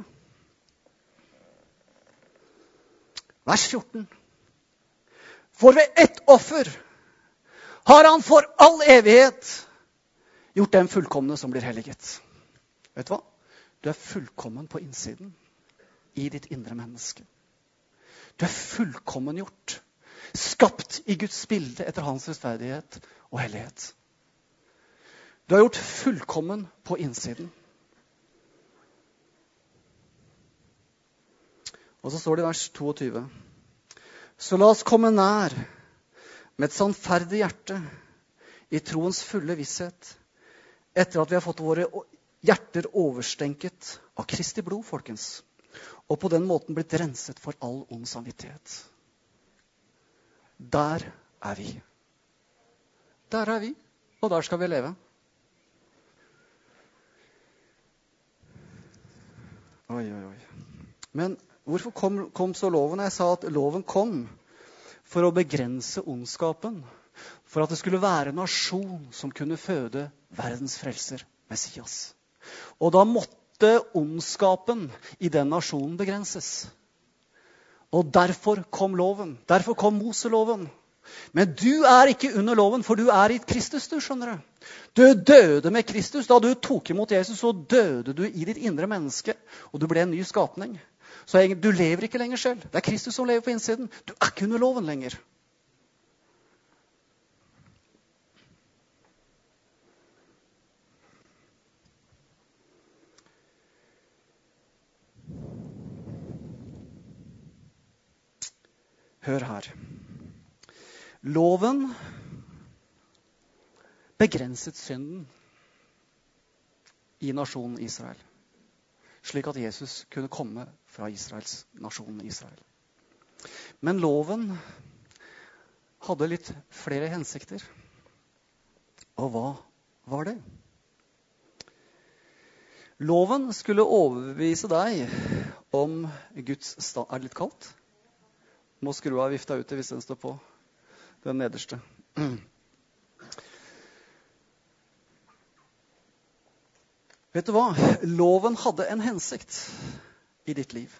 Vers fjorten. For ved ett offer har han for all evighet gjort den fullkomne som blir helliget. Vet du hva? Du er fullkommen på innsiden, i ditt indre menneske. Du er fullkommen gjort, skapt i Guds bilde etter hans rettferdighet og hellighet. Du er gjort fullkommen på innsiden. Og så står det i vers toogtyve. Så la oss komme nær med et sannferdig hjerte i troens fulle visshet, etter at vi har fått våre hjerter overstenket av Kristi blod, folkens, og på den måten blitt renset for all ond samvittighet. Der er vi. Der er vi, og der skal vi leve. Oi, oi, oi. Men hvorfor kom, kom så loven? Jeg sa at loven kom for å begrense ondskapen. For at det skulle være en nasjon som kunne føde verdens frelser, Messias. Og da måtte ondskapen i den nasjonen begrenses. Og derfor kom loven. Derfor kom Moseloven. Men du er ikke under loven, for du er i Kristus, du skjønner det. Du døde med Kristus. Da du tok imot Jesus, så døde du i ditt indre menneske, og du ble en ny skapning. Så du lever ikke lenger selv. Det er Kristus som lever på innsiden. Du er ikke under loven lenger. Hør her. Loven begrenset synden i nasjonen Israel, slik at Jesus kunne komme fra Israels nasjon Israel. Men loven hadde litt flere hensikter. Og hva var det? Loven skulle overbevise deg om Guds stand. Er det litt kaldt? Må skru av vifta ute hvis den står på. Den nederste. Vet du hva? Loven hadde en hensikt i ditt liv.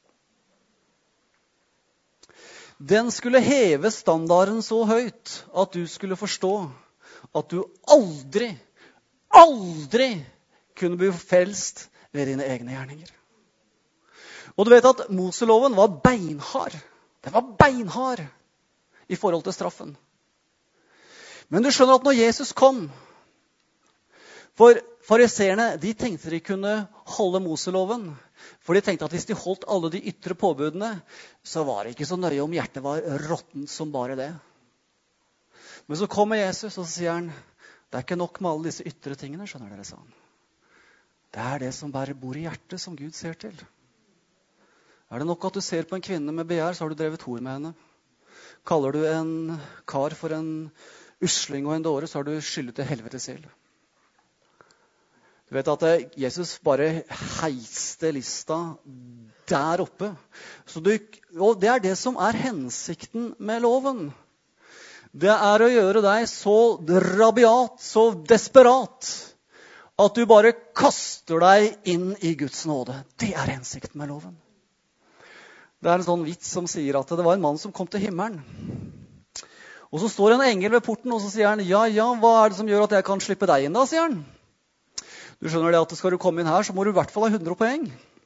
Den skulle heve standarden så høyt at du skulle forstå at du aldri, aldri kunne bli frelst ved dine egne gjerninger. Og du vet at Moseloven var beinhard. Den var beinhard i forhold til straffen. Men du skjønner at når Jesus kom, for fariseerne, de tenkte de kunne holde Moseloven, for de tenkte at hvis de holdt alle de ytre påbudene, så var det ikke så nøye om hjertet var råttent som bare det. Men så kommer Jesus, og så sier han, det er ikke nok med alle disse ytre tingene, skjønner dere, sa han. Det er det som bare bor i hjertet, som Gud ser til. Er det nok at du ser på en kvinne med begjær, så har du drevet hor med henne. Kaller du en kar for en usling og en dåre, så har du skyldet til helvetes ild. Du vet at Jesus bare heiste lista der oppe. Så du, og det er det som er hensikten med loven. Det er å gjøre deg så rabiat, så desperat, at du bare kaster deg inn i Guds nåde. Det er hensikten med loven. Det er en sånn vits som sier at det var en mann som kom til himmelen. Og så står en engel ved porten, og så sier han, ja, ja, hva er det som gjør at jeg kan slippe deg inn da, sier han. Du skjønner det at skal du komme inn her, så må du i hvert fall ha hundre poeng.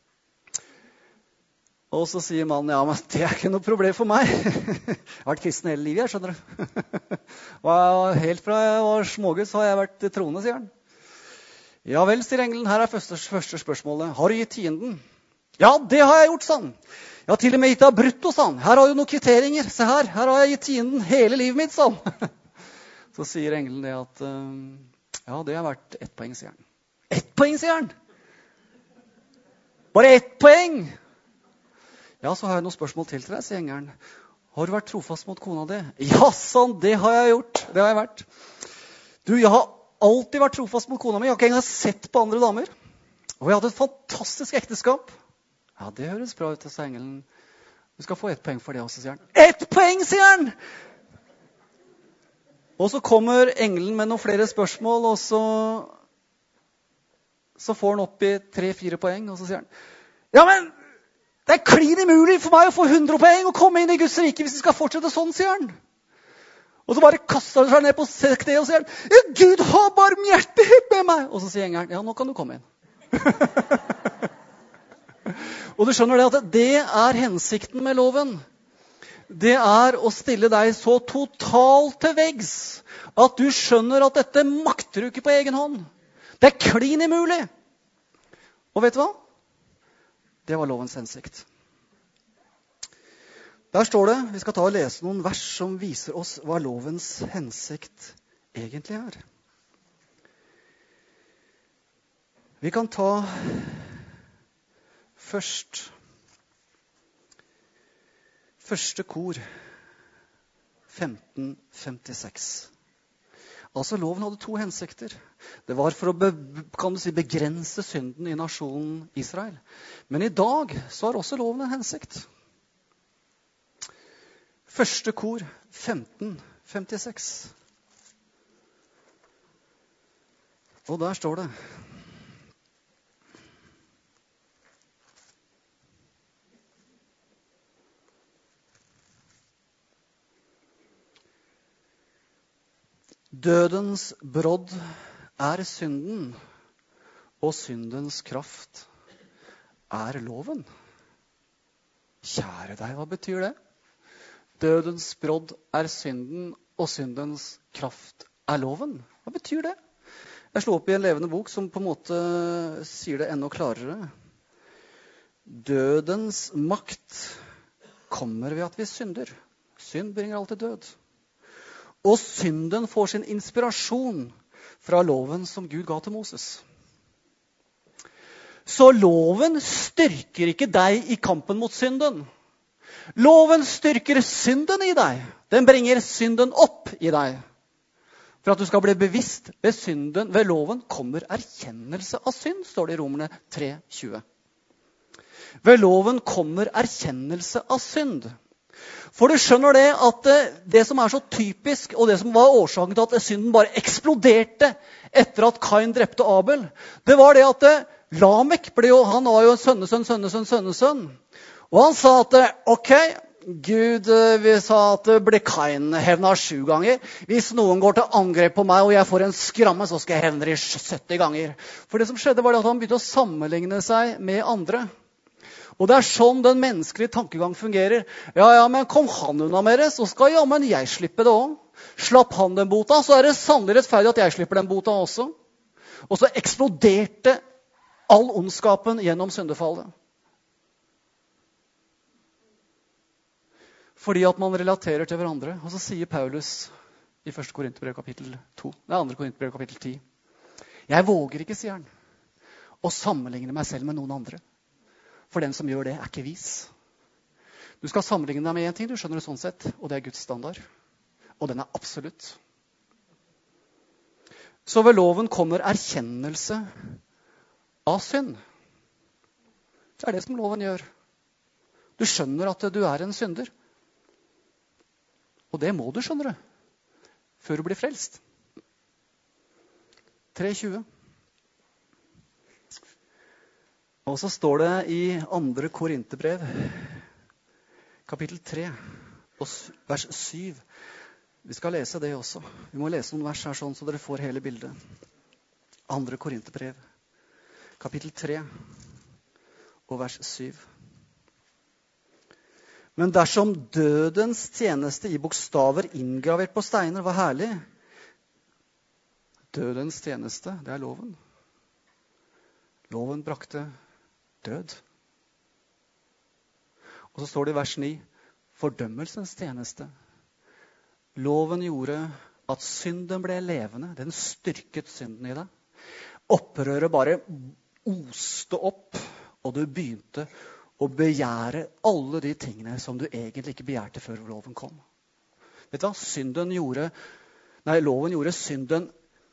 Og så sier mannen, ja, men det er ikke noe problem for meg. Jeg har vært kristen hele livet, jeg skjønner det. Og helt fra jeg var smågutt, så har jeg vært troende, sier han. Ja vel, sier engelen, her er første, første spørsmålet. Har du gitt tienden? Ja, det har jeg gjort, sa han. Jeg har til og med gitt deg brutto, sa han. Her har du noen kvitteringer. Se her, her har jeg gitt tienden hele livet mitt, sa han. Så sier engelen det at, ja, det har vært ett poeng, sier han. Ett poeng, sier han. Bare ett poeng. Ja, så har jeg noen spørsmål til til deg, sier engelen. Har du vært trofast mot kona di? Ja, sånn, det har jeg gjort. Det har jeg vært. Du, jeg har alltid vært trofast mot kona mi. Jeg har ikke engang sett på andre damer. Og jeg hadde et fantastisk ekteskap. Ja, det høres bra ut, sier engelen. Du skal få ett poeng for det også, sier han. Ett poeng, sier han! Og så kommer engelen med noen flere spørsmål, og så, så får han opp i tre-fire poeng, og så sier han, ja, men det er klin umulig for meg å få hundre poeng og komme inn i Guds rike hvis vi skal fortsette sånn, sier han. Og så bare kaster han seg ned på kne og sier han, ja, Gud har barmhjertighet med meg. Og så sier engelen, ja, nå kan du komme inn. Og du skjønner det at det er hensikten med loven. Det er å stille deg så totalt til veggs at du skjønner at dette makter du ikke på egen hånd. Det er klin umulig. Og vet du hva? Det var lovens hensikt. Der står det, vi skal ta og lese noen vers som viser oss hva lovens hensikt egentlig er. Vi kan ta først første kor femten femtiseks. Altså loven hadde to hensikter. Det var for å be, kan du si, begrense synden i nasjonen Israel. Men i dag så har også loven en hensikt. Første kor femten femtiseks. Og der står det, dødens brodd er synden, og syndens kraft er loven. Kjære deg, hva betyr det? Dødens brodd er synden, og syndens kraft er loven. Hva betyr det? Jeg slo opp i en levende bok som på en måte sier det enda klarere. Dødens makt kommer ved at vi synder. Synd bringer alltid død. Og synden får sin inspirasjon fra loven som Gud ga til Moses. Så loven styrker ikke deg i kampen mot synden. Loven styrker synden i deg. Den bringer synden opp i deg. For at du skal bli bevisst ved synden, ved loven, kommer erkjennelse av synd, står det i Romerne tre tjue. Ved loven kommer erkjennelse av synd. For du skjønner det at det som er så typisk, og det som var årsaken til at synden bare eksploderte etter at Kain drepte Abel, det var det at Lamek ble jo, han var jo en sønnesønn, sønnesønn, sønnesønn. Og han sa at, ok, Gud, vi sa at det ble Kain hevnet sju ganger. Hvis noen går til angrep på meg, og jeg får en skramme, så skal jeg hevne det sytti ganger. For det som skjedde var det at han begynte å sammenligne seg med andre. Og det er sånn den menneskelige tankegang fungerer. Ja, ja, men kom han unna med det, så skal ja, men jeg slippe det også. Slapp han den bota, så er det sannelig rettferdig at jeg slipper den bota også. Og så eksploderte all ondskapen gjennom syndefallet. Fordi at man relaterer til hverandre. Og så sier Paulus i første Korinterbrev kapittel to, nei, andre Korinterbrev kapittel ti. Jeg våger ikke, sier han, å sammenligne meg selv med noen andre. For den som gjør det, er ikke vis. Du skal sammenligne deg med en ting, du skjønner det sånn sett, og det er Guds standard. Og den er absolutt. Så ved loven kommer erkjennelse av synd. Det er det som loven gjør. Du skjønner at du er en synder. Og det må du, skjønner du, før du blir frelst. tre tjue. Og så står det i andre Korinterbrev, kapittel tre, vers syv. Vi skal lese det også. Vi må lese noen vers her sånn, så dere får hele bildet. Andre Korinterbrev, kapittel tre, og vers syv. Men dersom dødens tjeneste i bokstaver inngravert på steiner var herlig, dødens tjeneste, det er loven. Loven brakte død. Og så står det i vers ni, fordømmelsens tjeneste. Loven gjorde at synden ble levende. Den styrket synden i deg. Opprøret bare oste opp, og du begynte å begjære alle de tingene som du egentlig ikke begjærte før loven kom. Vet du hva? Synden gjorde, nei, loven gjorde synden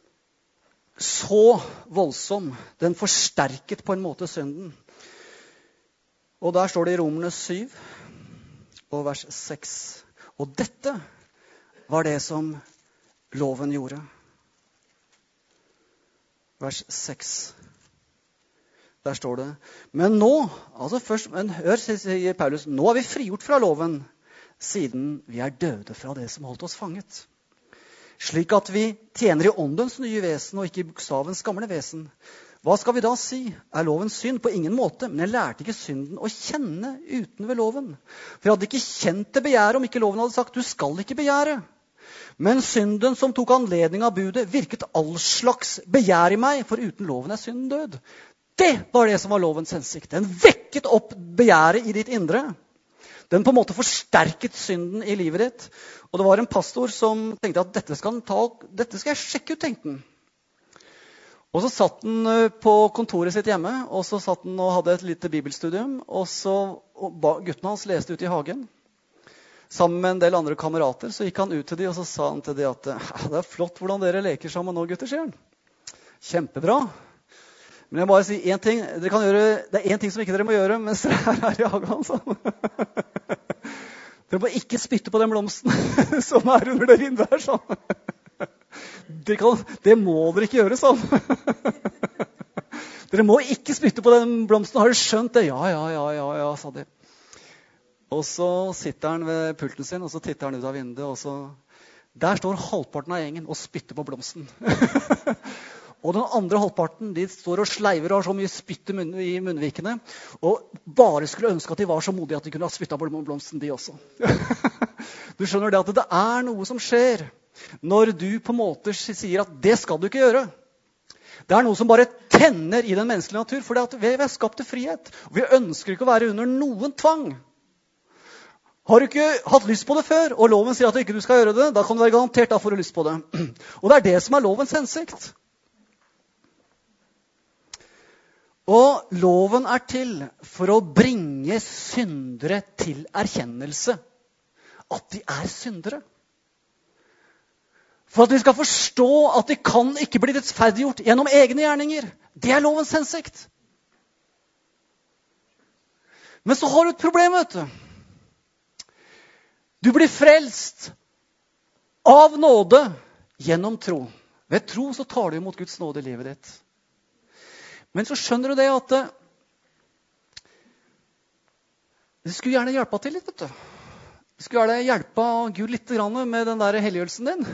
så voldsom. Den forsterket på en måte synden. Og der står det i Romerne syv, og vers seks. Og dette var det som loven gjorde. Vers seks. Der står det, men nå, altså først, men hør, sier Paulus, nå er vi frigjort fra loven, siden vi er døde fra det som holdt oss fanget. Slik at vi tjener i åndens nye vesen, og ikke i bokstavens gamle vesen. Hva skal vi da si? Er loven synd? På ingen måte, men jeg lærte ikke synden å kjenne uten ved loven. For jeg hadde ikke kjent det begjæret om ikke loven hadde sagt, du skal ikke begjære. Men synden som tok anledning av budet, virket all slags begjær i meg, for uten loven er synden død. Det var det som var lovens hensikt. Den vekket opp begjæret i ditt indre. Den på en måte forsterket synden i livet ditt. Og det var en pastor som tenkte at dette skal, ta, dette skal jeg sjekke ut, tenkte han. Og så satt han på kontoret sitt hjemme, og så satt han og hadde et lite bibelstudium, og så og gutten hans leste ut i hagen. Sammen med en del andre kamerater, så gikk han ut til de, og så sa han til de at det er flott hvordan dere leker sammen nå, gutter, sier han. Kjempebra. Men jeg må bare si en ting, dere kan gjøre, det er en ting som ikke dere må gjøre mens dere er her i hagen, sånn. Dere må ikke spytte på den blomsten som er under det vinduet her, sånn. Det, kan, det må dere ikke gjøre sånn. Dere må ikke spytte på den blomsten. Har du skjønt det? Ja, ja, ja, ja, ja, sa de. Og så sitter han ved pulten sin, og så titter han ut av vinduet, og så der står halvparten av gjengen og spytter på blomsten. Og den andre halvparten, de står og sleiver og har så mye spytt i, munn, i munnvikene, og bare skulle ønske at de var så modige at de kunne ha spyttet på blomsten, de også. Du skjønner det at det er noe som skjer når du på en måte sier at det skal du ikke gjøre. Det er noe som bare tenner i den menneskelige natur, for vi er skapt til frihet. Og vi ønsker ikke å være under noen tvang. Har du ikke hatt lyst på det før, og loven sier at du ikke skal gjøre det, da kan du være garantert, da får du lyst på det. Og det er det som er lovens hensikt. Og loven er til for å bringe syndere til erkjennelse. At de er syndere. For at de skal forstå at de kan ikke bli rettferdiggjort gjennom egne gjerninger. Det er lovens hensikt. Men så har du et problem, vet du. Du blir frelst av nåde gjennom tro. Ved tro så tar du imot Guds nåde i livet ditt. Men så skjønner du det at det skulle gjerne hjelpe til litt, vet du. Det skulle gjerne hjelpe Gud litt med den der helliggjørelsen din.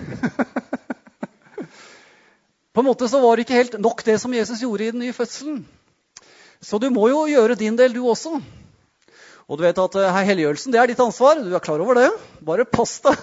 På en måte så var det ikke helt nok det som Jesus gjorde i den nye fødselen. Så du må jo gjøre din del du også. Og du vet at helliggjørelsen, det er ditt ansvar. Du er klar over det. Bare pass deg.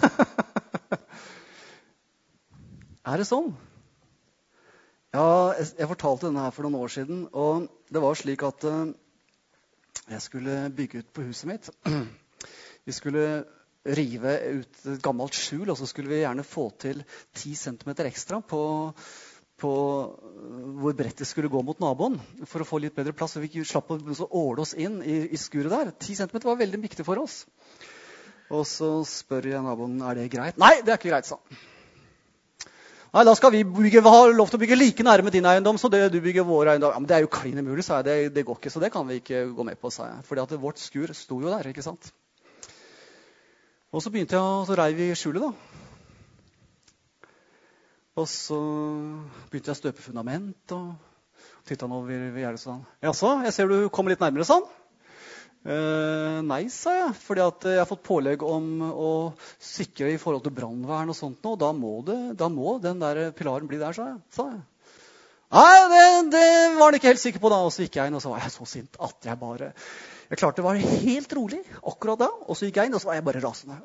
Er det sånn? Ja, jeg fortalte denne her for noen år siden, og det var slik at jeg skulle bygge ut på huset mitt. Vi skulle rive ut et gammelt skjul, og så skulle vi gjerne få til ti centimeter ekstra på, på hvor bredt det skulle gå mot naboen, for å få litt bedre plass, så vi ikke slapp å åle oss inn i, i skuret der. Ti centimeter var veldig viktig for oss. Og så spør jeg naboen, er det greit? Nei, det er ikke greit, sa han. Nei, da skal vi bygge, vi har lov til å bygge like nærme din eiendom, så det du bygger vår eiendom. Ja, men det er jo klin umulig, sa jeg. Det, det går ikke, så det kan vi ikke gå med på, sa jeg. Fordi at vårt skur sto jo der, ikke sant? Og så begynte jeg, og så reiv vi skjulet, da. Og så begynte jeg å støpe fundament, og tittet han over ved gjerdet, sånn. Jaså, jeg ser du kommer litt nærmere, sånn. Uh, nei, sa jeg, fordi at jeg har fått pålegg om å sikre i forhold til brannvern og sånt, og da må, det, da må den der pilaren bli der, sa jeg. Sa jeg. Nei, det, det var han ikke helt sikker på da, og så gikk jeg inn, og så var jeg så sint at jeg bare, jeg klarte å være helt rolig akkurat da, og så gikk jeg inn, og så var jeg bare rasende.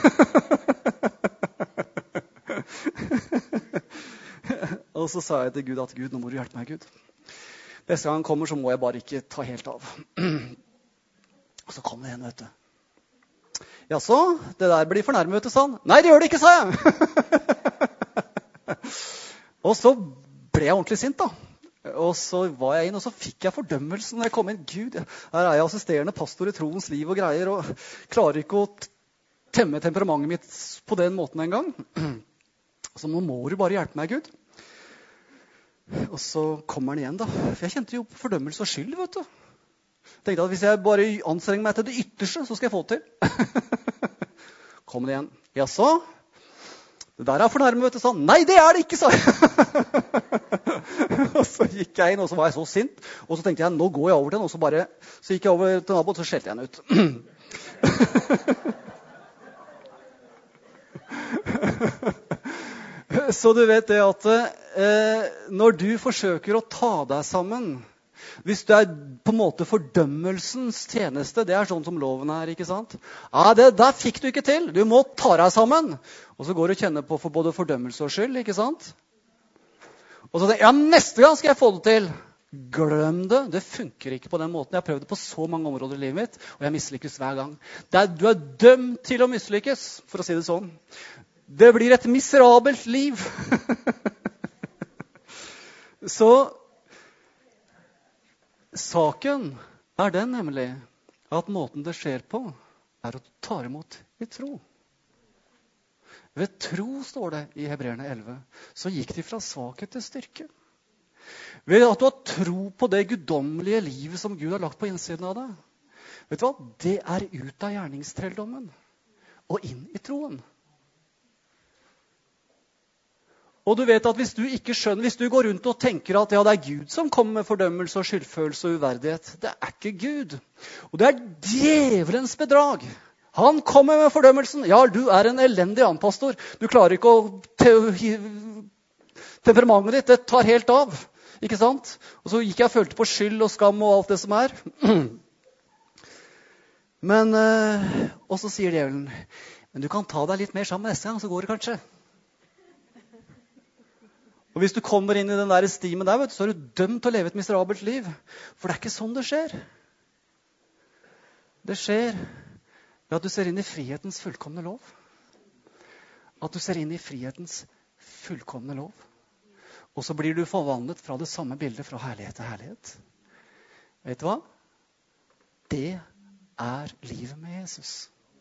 Og så sa jeg til Gud at Gud, nå må du hjelpe meg, Gud. Neste gang han kommer, så må jeg bare ikke ta helt av. Og så kom det en, vet du. Jaså, det der blir fornærmet, vet du, sa han. Nei, det gjør det ikke, sa jeg. Og så ble jeg ordentlig sint, da. Og så var jeg inn, og så fikk jeg fordømmelsen når jeg kom inn. Gud, her er jeg assisterende pastor i troens liv og greier, og klarer ikke å temme temperamentet mitt på den måten en gang. Så nå må du bare hjelpe meg, Gud. Og så kommer han igjen, da. For jeg kjente jo fordømmelse og skyld, vet du. Jeg tenkte at hvis jeg bare anstrenger meg til det ytterste, så skal jeg få det til. Kom det igjen. Jaså? Det der er fornærmet, vet du, sånn. Nei, det er det ikke, sa jeg. Og så gikk jeg inn, og så var jeg så sint. Og så tenkte jeg, nå går jeg over til den, og så bare, så gikk jeg over til naboen, så skjelte jeg den ut. Så du vet det at eh, når du forsøker å ta deg sammen, hvis du er på en måte fordømmelsens tjeneste, det er sånn som loven er, ikke sant? Ja, det der fikk du ikke til. Du må ta deg sammen. Og så går du og kjenner på for både fordømmelse og skyld, ikke sant? Og så tenker jeg, ja, neste gang skal jeg få det til. Glem det. Det funker ikke på den måten. Jeg har prøvd det på så mange områder i livet mitt, og jeg mislykkes hver gang. Er, du er dømt til å mislykkes, for å si det sånn. Det blir et miserabelt liv. Så saken er den nemlig at måten det skjer på er at du tar imot i tro. Ved tro, står det i Hebreerne elleve, så gikk de fra svakhet til styrke. Ved at du har tro på det guddommelige livet som Gud har lagt på innsiden av deg. Vet du hva? Det er ut av gjerningstrelldommen og inn i troen. Og du vet at hvis du ikke skjønner, hvis du går rundt og tenker at ja, det er Gud som kommer med fordømmelse og skyldfølelse og uverdighet, det er ikke Gud. Og det er djevelens bedrag. Han kommer med fordømmelsen. Ja, du er en elendig anpastor. Du klarer ikke å te- temperamentet ditt, det tar helt av. Ikke sant? Og så gikk jeg og følte på skyld og skam og alt det som er. Men, og så sier djevelen, men du kan ta deg litt mer sammen neste gang, så går det kanskje. Og hvis du kommer inn i den der stimen der, vet du, så er du dømt til å leve et miserabelt liv. For det er ikke sånn det skjer. Det skjer ved at du ser inn i frihetens fullkomne lov. At du ser inn i frihetens fullkomne lov. Og så blir du forvandlet fra det samme bildet, fra herlighet til herlighet. Vet du hva? Det er livet med Jesus.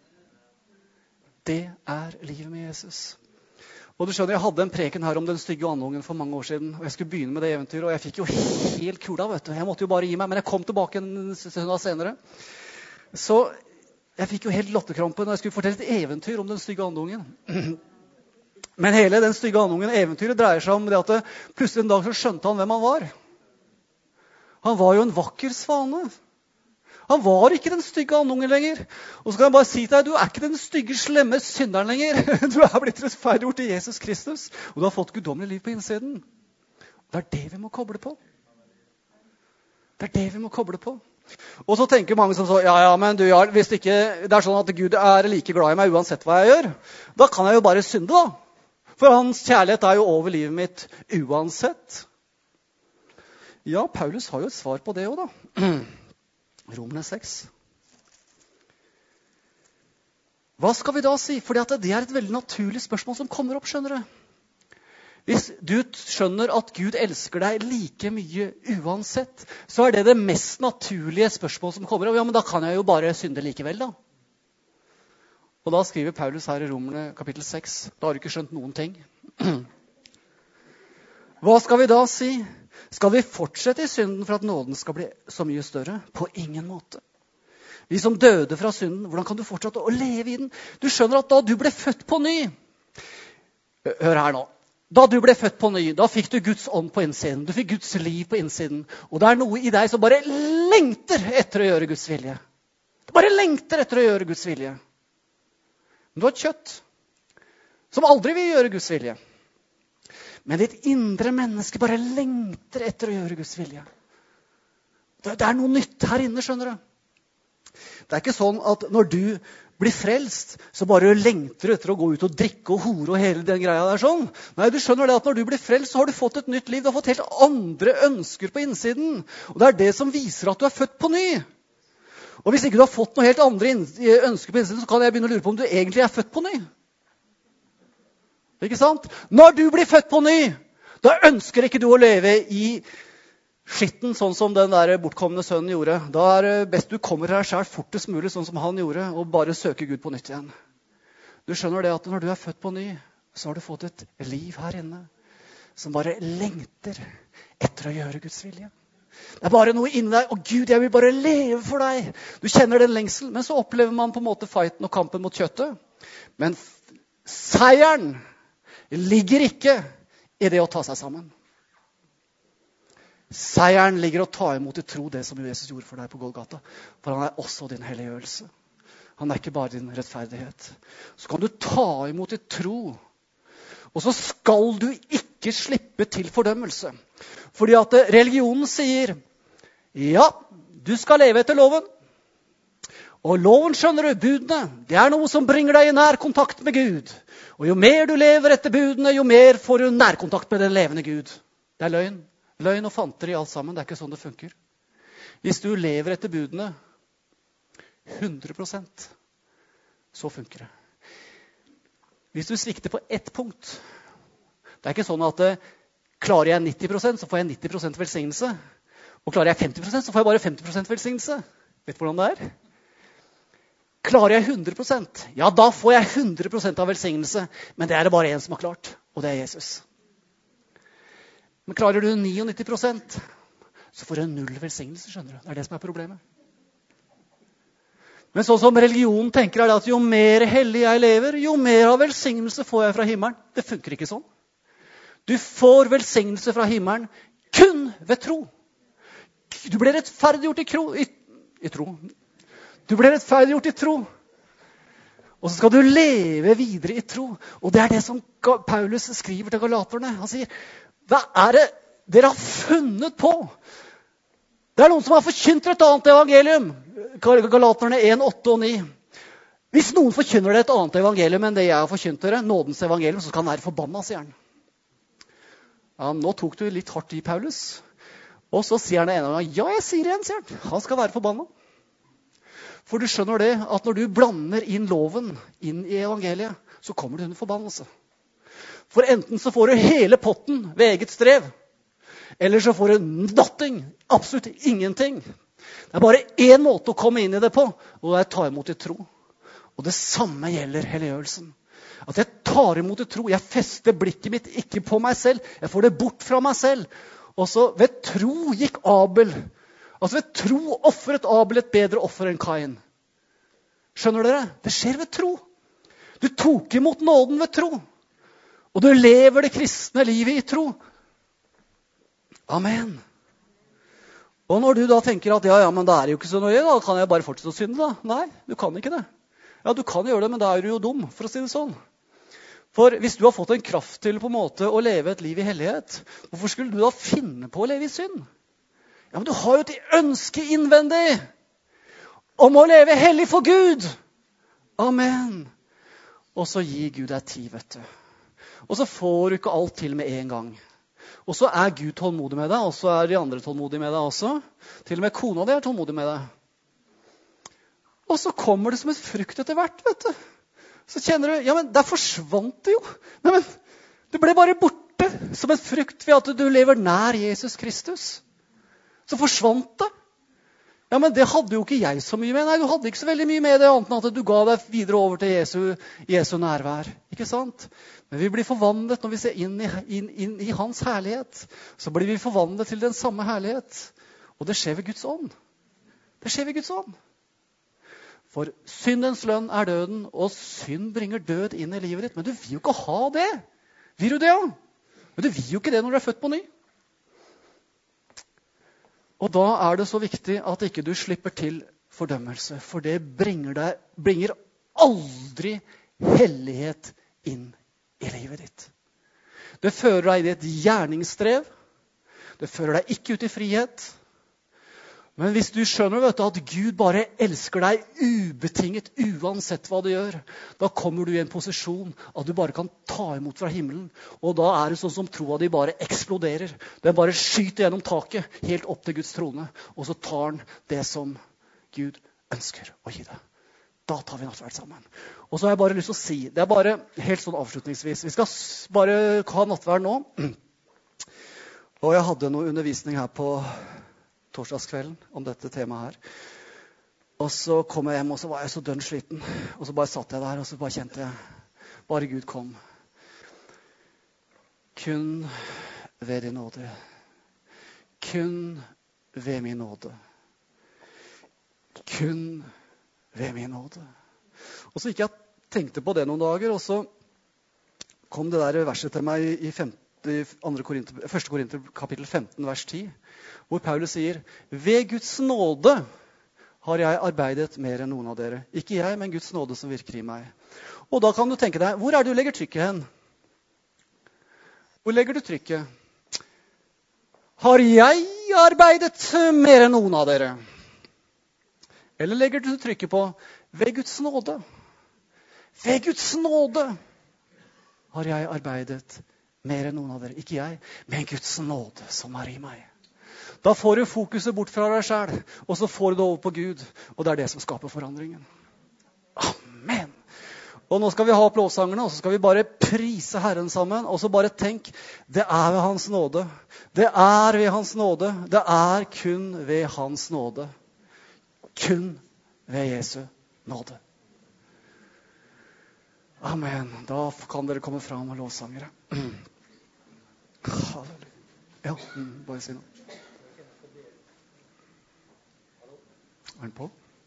Det er livet med Jesus. Og du skjønner, jeg hadde en preken her om den stygge andungen for mange år siden, og jeg skulle begynne med det eventyret, og jeg fikk jo helt kula, vet du. Jeg måtte jo bare gi meg, men jeg kom tilbake en søndag senere. Så jeg fikk jo helt latterkrampe når jeg skulle fortelle et eventyr om den stygge andungen. Men hele den stygge andungen, eventyret, dreier seg om det at det, plutselig en dag så skjønte han hvem han var. Han var jo en vakker svane. Han var ikke den stygge andungen lenger. Og så kan jeg bare si til deg, du er ikke den stygge, slemme synderen lenger. Du er blitt rettferdiggjort i Jesus Kristus, og du har fått guddommelig liv på innsiden. Det er det vi må koble på. Det er det vi må koble på. Og så tenker mange som så, ja, ja, men du, ja, hvis ikke det er sånn at Gud er like glad i meg uansett hva jeg gjør, da kan jeg jo bare synde da. For hans kjærlighet er jo over livet mitt uansett. Ja, Paulus har jo et svar på det også da. Romerne seks. Hva skal vi da si? Fordi at det er et veldig naturlig spørsmål som kommer opp, skjønner du. Hvis du skjønner at Gud elsker deg like mye uansett, så er det det mest naturlige spørsmålet som kommer. Ja, men da kan jeg jo bare synde likevel, da. Og da skriver Paulus her i Romerne kapittel seks. Da har du ikke skjønt noen ting. Hva skal vi da si? Skal vi fortsette i synden for at nåden skal bli så mye større? På ingen måte. Vi som døde fra synden, hvordan kan du fortsette å leve i den? Du skjønner at da du ble født på ny, hør her nå, da du ble født på ny, da fikk du Guds ånd på innsiden, du fikk Guds liv på innsiden, og det er noe i deg som bare lengter etter å gjøre Guds vilje. Det bare lengter etter å gjøre Guds vilje. Men du har et kjøtt som aldri vil gjøre Guds vilje. Men ditt indre menneske bare lengter etter å gjøre Guds vilje. Det er noe nytt her inne, skjønner du. Det er ikke sånn at når du blir frelst, så bare lengter du etter å gå ut og drikke og hore og hele den greia der sånn. Nei, du skjønner det at når du blir frelst, så har du fått et nytt liv. Du har fått helt andre ønsker på innsiden. Og det er det som viser at du er født på ny. Og hvis ikke du har fått noe helt andre ønsker på innsiden, så kan jeg begynne å lure på om du egentlig er født på ny. Ikke sant? Når du blir født på ny, da ønsker ikke du å leve i skitten, sånn som den der bortkomne sønnen gjorde. Da er det best du kommer her selv fortest mulig, sånn som han gjorde, og bare søker Gud på nytt igjen. Du skjønner det at når du er født på ny, så har du fått et liv her inne, som bare lengter etter å gjøre Guds vilje. Det er bare noe inni deg, og Gud, jeg vil bare leve for deg. Du kjenner den lengsel, men så opplever man på en måte fighten og kampen mot kjøttet. Men seieren ligger ikke i det å ta seg sammen. Seieren ligger å ta imot i tro det som Jesus gjorde for deg på Golgata. For han er også din helliggjørelse. Han er ikke bare din rettferdighet. Så kan du ta imot i tro. Og så skal du ikke slippe til fordømmelse. Fordi at religionen sier, ja, du skal leve etter loven. Og loven, skjønner du, budene, det er noe som bringer deg i nær kontakt med Gud. Og jo mer du lever etter budene, jo mer får du nærkontakt med den levende Gud. Det er løgn. Løgn og fanteri alt sammen, det er ikke sånn det funker. Hvis du lever etter budene hundre prosent, så funker det. Hvis du svikter på ett punkt, det er ikke sånn at klarer jeg nitti prosent, så får jeg nitti prosent velsignelse. Og klarer jeg femti prosent, så får jeg bare femti prosent velsignelse. Vet du hvordan det er? Klarer jeg hundre prosent, ja, da får jeg hundre prosent av velsignelse. Men det er det bare en som har klart, og det er Jesus. Men klarer du nittini prosent, så får du null velsignelse, skjønner du. Det er det som er problemet. Men sånn som religionen tenker er det at jo mer hellig jeg lever, jo mer av velsignelse får jeg fra himmelen. Det funker ikke sånn. Du får velsignelse fra himmelen kun ved tro. Du blir rettferdiggjort i, kro, i, i tro. Du blir rettferdiggjort i tro. Og så skal du leve videre i tro. Og det er det som Paulus skriver til galaterne. Han sier, hva er det dere har funnet på? Det er noen som har forkynt et annet evangelium. Galaterne en, åtte og ni. Hvis noen forkynner det et annet evangelium enn det jeg har forkynt dere, nådens evangelium, så skal han være forbannet, sier han. Ja, nå tok du litt hardt i, Paulus. Og så sier han det ene gang, ja, jeg sier det igjen, sier han. Han skal være forbannet. For du skjønner det, at når du blander inn loven inn i evangeliet, så kommer du under forbannelse. For enten så får du hele potten ved eget strev, eller så får du nothing, absolutt ingenting. Det er bare en måte å komme inn i det på, og det er å ta imot i tro. Og det samme gjelder helliggjørelsen. At jeg tar imot i tro, jeg fester blikket mitt ikke på meg selv, jeg får det bort fra meg selv. Og så ved tro gikk Abel, altså ved tro offret Abel et bedre offer enn Kain. Skjønner dere? Det skjer ved tro. Du tok imot nåden ved tro. Og du lever det kristne livet i tro. Amen. Og når du da tenker at ja, ja, men det er jo ikke så nøye, da kan jeg bare fortsette å synde da. Nei, du kan ikke det. Ja, du kan gjøre det, men da er du jo dum, for å si det sånn. For hvis du har fått en kraft til på en måte å leve et liv i hellighet, hvorfor skulle du da finne på å leve i synd? Ja, men du har jo et ønske innvendig om å leve hellig for Gud. Amen. Og så gir Gud deg tid, vet du. Og så får du ikke alt til med en gang. Og så er Gud tålmodig med deg, og så er de andre tålmodige med deg også. Til og med kona di er tålmodig med deg. Og så kommer det som et frukt etter hvert, vet du. Så kjenner du, ja, men der forsvant det jo. Nei, men det ble bare borte. borte som en frukt ved at du lever nær Jesus Kristus. Så forsvant det. Ja, men det hadde jo ikke jeg så mye med. Nei, du hadde ikke så veldig mye med det, annet enn at du ga deg videre over til Jesu, Jesu nærvær. Ikke sant? Men vi blir forvandlet når vi ser inn i, inn, inn i hans herlighet. Så blir vi forvandlet til den samme herlighet. Og det skjer ved Guds ånd. Det skjer ved Guds ånd. For syndens lønn er døden, og synd bringer død inn i livet ditt. Men du vil jo ikke ha det. Vil du det, ja? Men du vil jo ikke det når du er født på ny. Og da er det så viktig at ikke du slipper til fordømmelse. For det bringer, deg, bringer aldri hellighet inn i livet ditt. Det fører deg i et gjerningsstrev. Det fører deg ikke ut i frihet. Men hvis du skjønner, vet du, at Gud bare elsker deg ubetinget, uansett hva du gjør, da kommer du i en posisjon at du bare kan ta imot fra himmelen. Og da er det sånn som troa di bare eksploderer. Den bare skyter gjennom taket, helt opp til Guds trone. Og så tar han det som Gud ønsker å gi deg. Da tar vi nattverd sammen. Og så har jeg bare lyst til å si, det er bare helt sånn avslutningsvis. Vi skal bare ha nattverd nå. Og jeg hadde noe undervisning her på torsdagskvelden om dette temaet her. Og så kom jeg hjem, og så var jeg så dønn sliten. Og så bare satt jeg der, og så bare kjente jeg, bare Gud kom. Kun ved din nåde. Kun ved min nåde. Kun ved min nåde. Og så gikk jeg og tenkte på det noen dager, og så kom det der verset til meg i femte Korinter, første Korinter kapittel femten, vers ti, hvor Paulus sier, ved Guds nåde har jeg arbeidet mer enn noen av dere. Ikke jeg, men Guds nåde som virker i meg. Og da kan du tenke deg, hvor er det du legger trykket hen? Hvor legger du trykket? Har jeg arbeidet mer enn noen av dere? Eller legger du trykket på, ved Guds nåde? Ved Guds nåde har jeg arbeidet mer enn noen av dere. Ikke jeg, men Guds nåde som er i meg. Da får du fokuset bort fra deg selv, og så får du det over på Gud. Og det er det som skaper forandringen. Amen. Og nå skal vi ha opp lovsangerne, og så skal vi bare prise Herren sammen. Og så bare tenk, det er ved hans nåde. Det er ved hans nåde. Det er kun ved hans nåde. Kun ved Jesu nåde. Amen. Da kan dere komme fram med lovsangere. Halleluja. Ja, bare si noe. Er den på?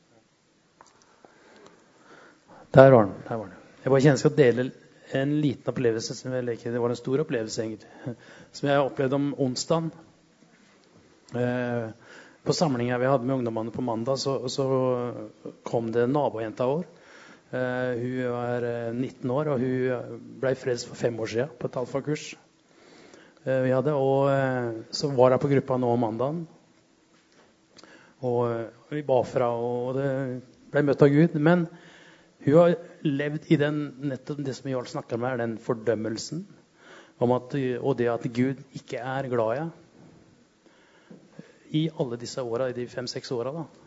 Der var den. Der var den. Jeg bare kjenner jeg skal dele en liten opplevelse, som jeg leker. Det var en stor opplevelse egentlig, som jeg opplevde om onsdagen. Eh, på samlingen vi hadde med ungdommene på mandag, så, så kom det en nabojenta vår. Uh, hun var uh, nitten år, og hun ble frelst for fem år siden på et alfakurs uh, vi hadde, og uh, så var jeg på gruppa nå om mandagen, og uh, vi ba fra, og det ble møtt av Gud, men hun har levd i den, nettopp det som Jarl snakket om her, den fordømmelsen, om at, og det at Gud ikke er glad i i alle disse årene, i de fem-seks årene da.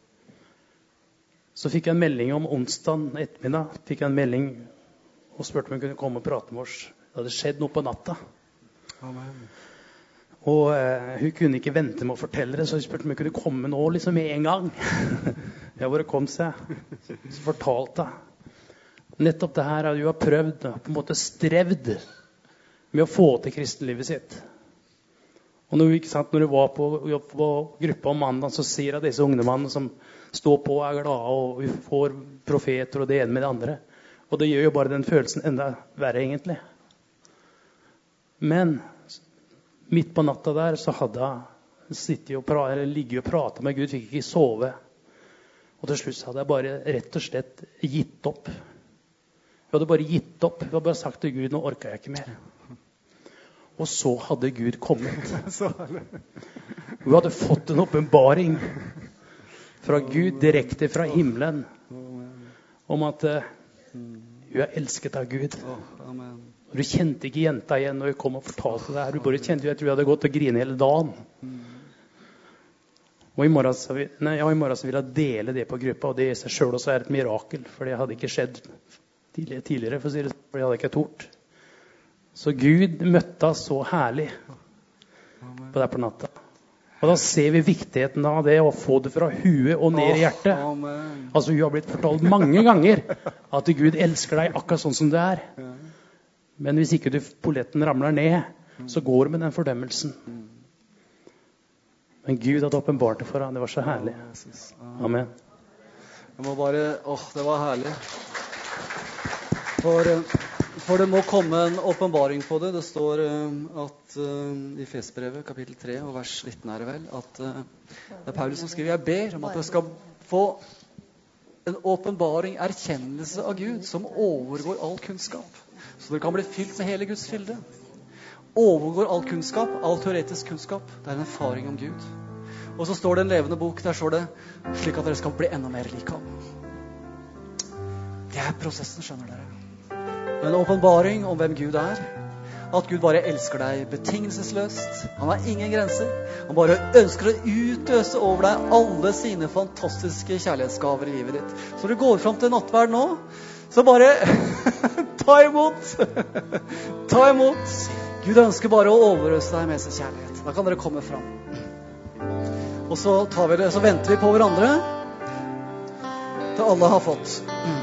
Så fikk jeg en melding om onsdagen ettermiddag. Fikk jeg en melding og spurte om hun kunne komme og prate med oss. Det hadde skjedd noe på natta. Amen. Og eh, hun kunne ikke vente med å fortelle det, så hun spurte om hun kunne komme nå liksom med en gang. Jeg bare kom seg. Så fortalte jeg. Nettopp det her at hun har prøvd, på en måte strevd med å få til kristenlivet sitt. Og når, ikke sant, når du var på, på gruppa om mandag, så ser jeg disse ungdommene som står på og er glade, og vi får profeter og det ene med det andre. Og det gjør jo bare den følelsen enda verre egentlig. Men midt på natta der så hadde jeg sittet og pra- eller ligget og pratet med Gud, fikk ikke sove. Og til slutt hadde jeg bare rett og slett gitt opp. Jeg hadde bare gitt opp. Jeg hadde bare sagt til Gud, nå orker jeg ikke mer. Og så hadde Gud kommet. Hun hadde fått en åpenbaring fra Gud direkte fra himmelen om at uh, hun er elsket av Gud. Og du kjente ikke jenta igjen når hun kom og fortalte det her. Du bare kjente, jeg tror jeg hadde gått og grinet hele dagen. Og i morgen, så vil, nei, ja, i morgen så vil jeg dele det på gruppa, og det i seg selv også er et mirakel, for det hadde ikke skjedd tidligere, tidligere for å si det, for det hadde ikke tort. Så Gud møtte oss så herlig på det på natta. Og da ser vi viktigheten av det å få det fra huet og ned i hjertet. Amen. Altså, hun har blitt fortalt mange ganger at Gud elsker deg akkurat sånn som du er. Men hvis ikke du, polletten ramler ned, så går det med den fordømmelsen. Men Gud hadde åpenbart det for ham. Det var så herlig. Amen. Jeg må bare, åh, det var herlig. For, for det må komme en åpenbaring på det. Det står uh, at uh, i Efesbrevet kapittel tre og vers nitten er det vel, at uh, det er Paulus som skriver, jeg ber om at jeg skal få en åpenbaring, erkjennelse av Gud som overgår all kunnskap. Så det kan bli fylt med hele Guds fylde. Overgår all kunnskap, all teoretisk kunnskap. Det er en erfaring om Gud. Og så står det en levende bok, der står det slik at dere skal bli enda mer lik ham. Det er prosessen, skjønner dere. En åpenbaring om hvem Gud er. At Gud bare elsker deg betingelsesløst. Han har ingen grenser. Han bare ønsker å utøse over deg alle sine fantastiske kjærlighetsgaver i livet ditt. Så du går fram til nattverd nå, så bare ta imot. Ta imot. Gud ønsker bare å overøse deg med sin kjærlighet. Da kan dere komme fram. Og så, tar vi det, så venter vi på hverandre til alle har fått.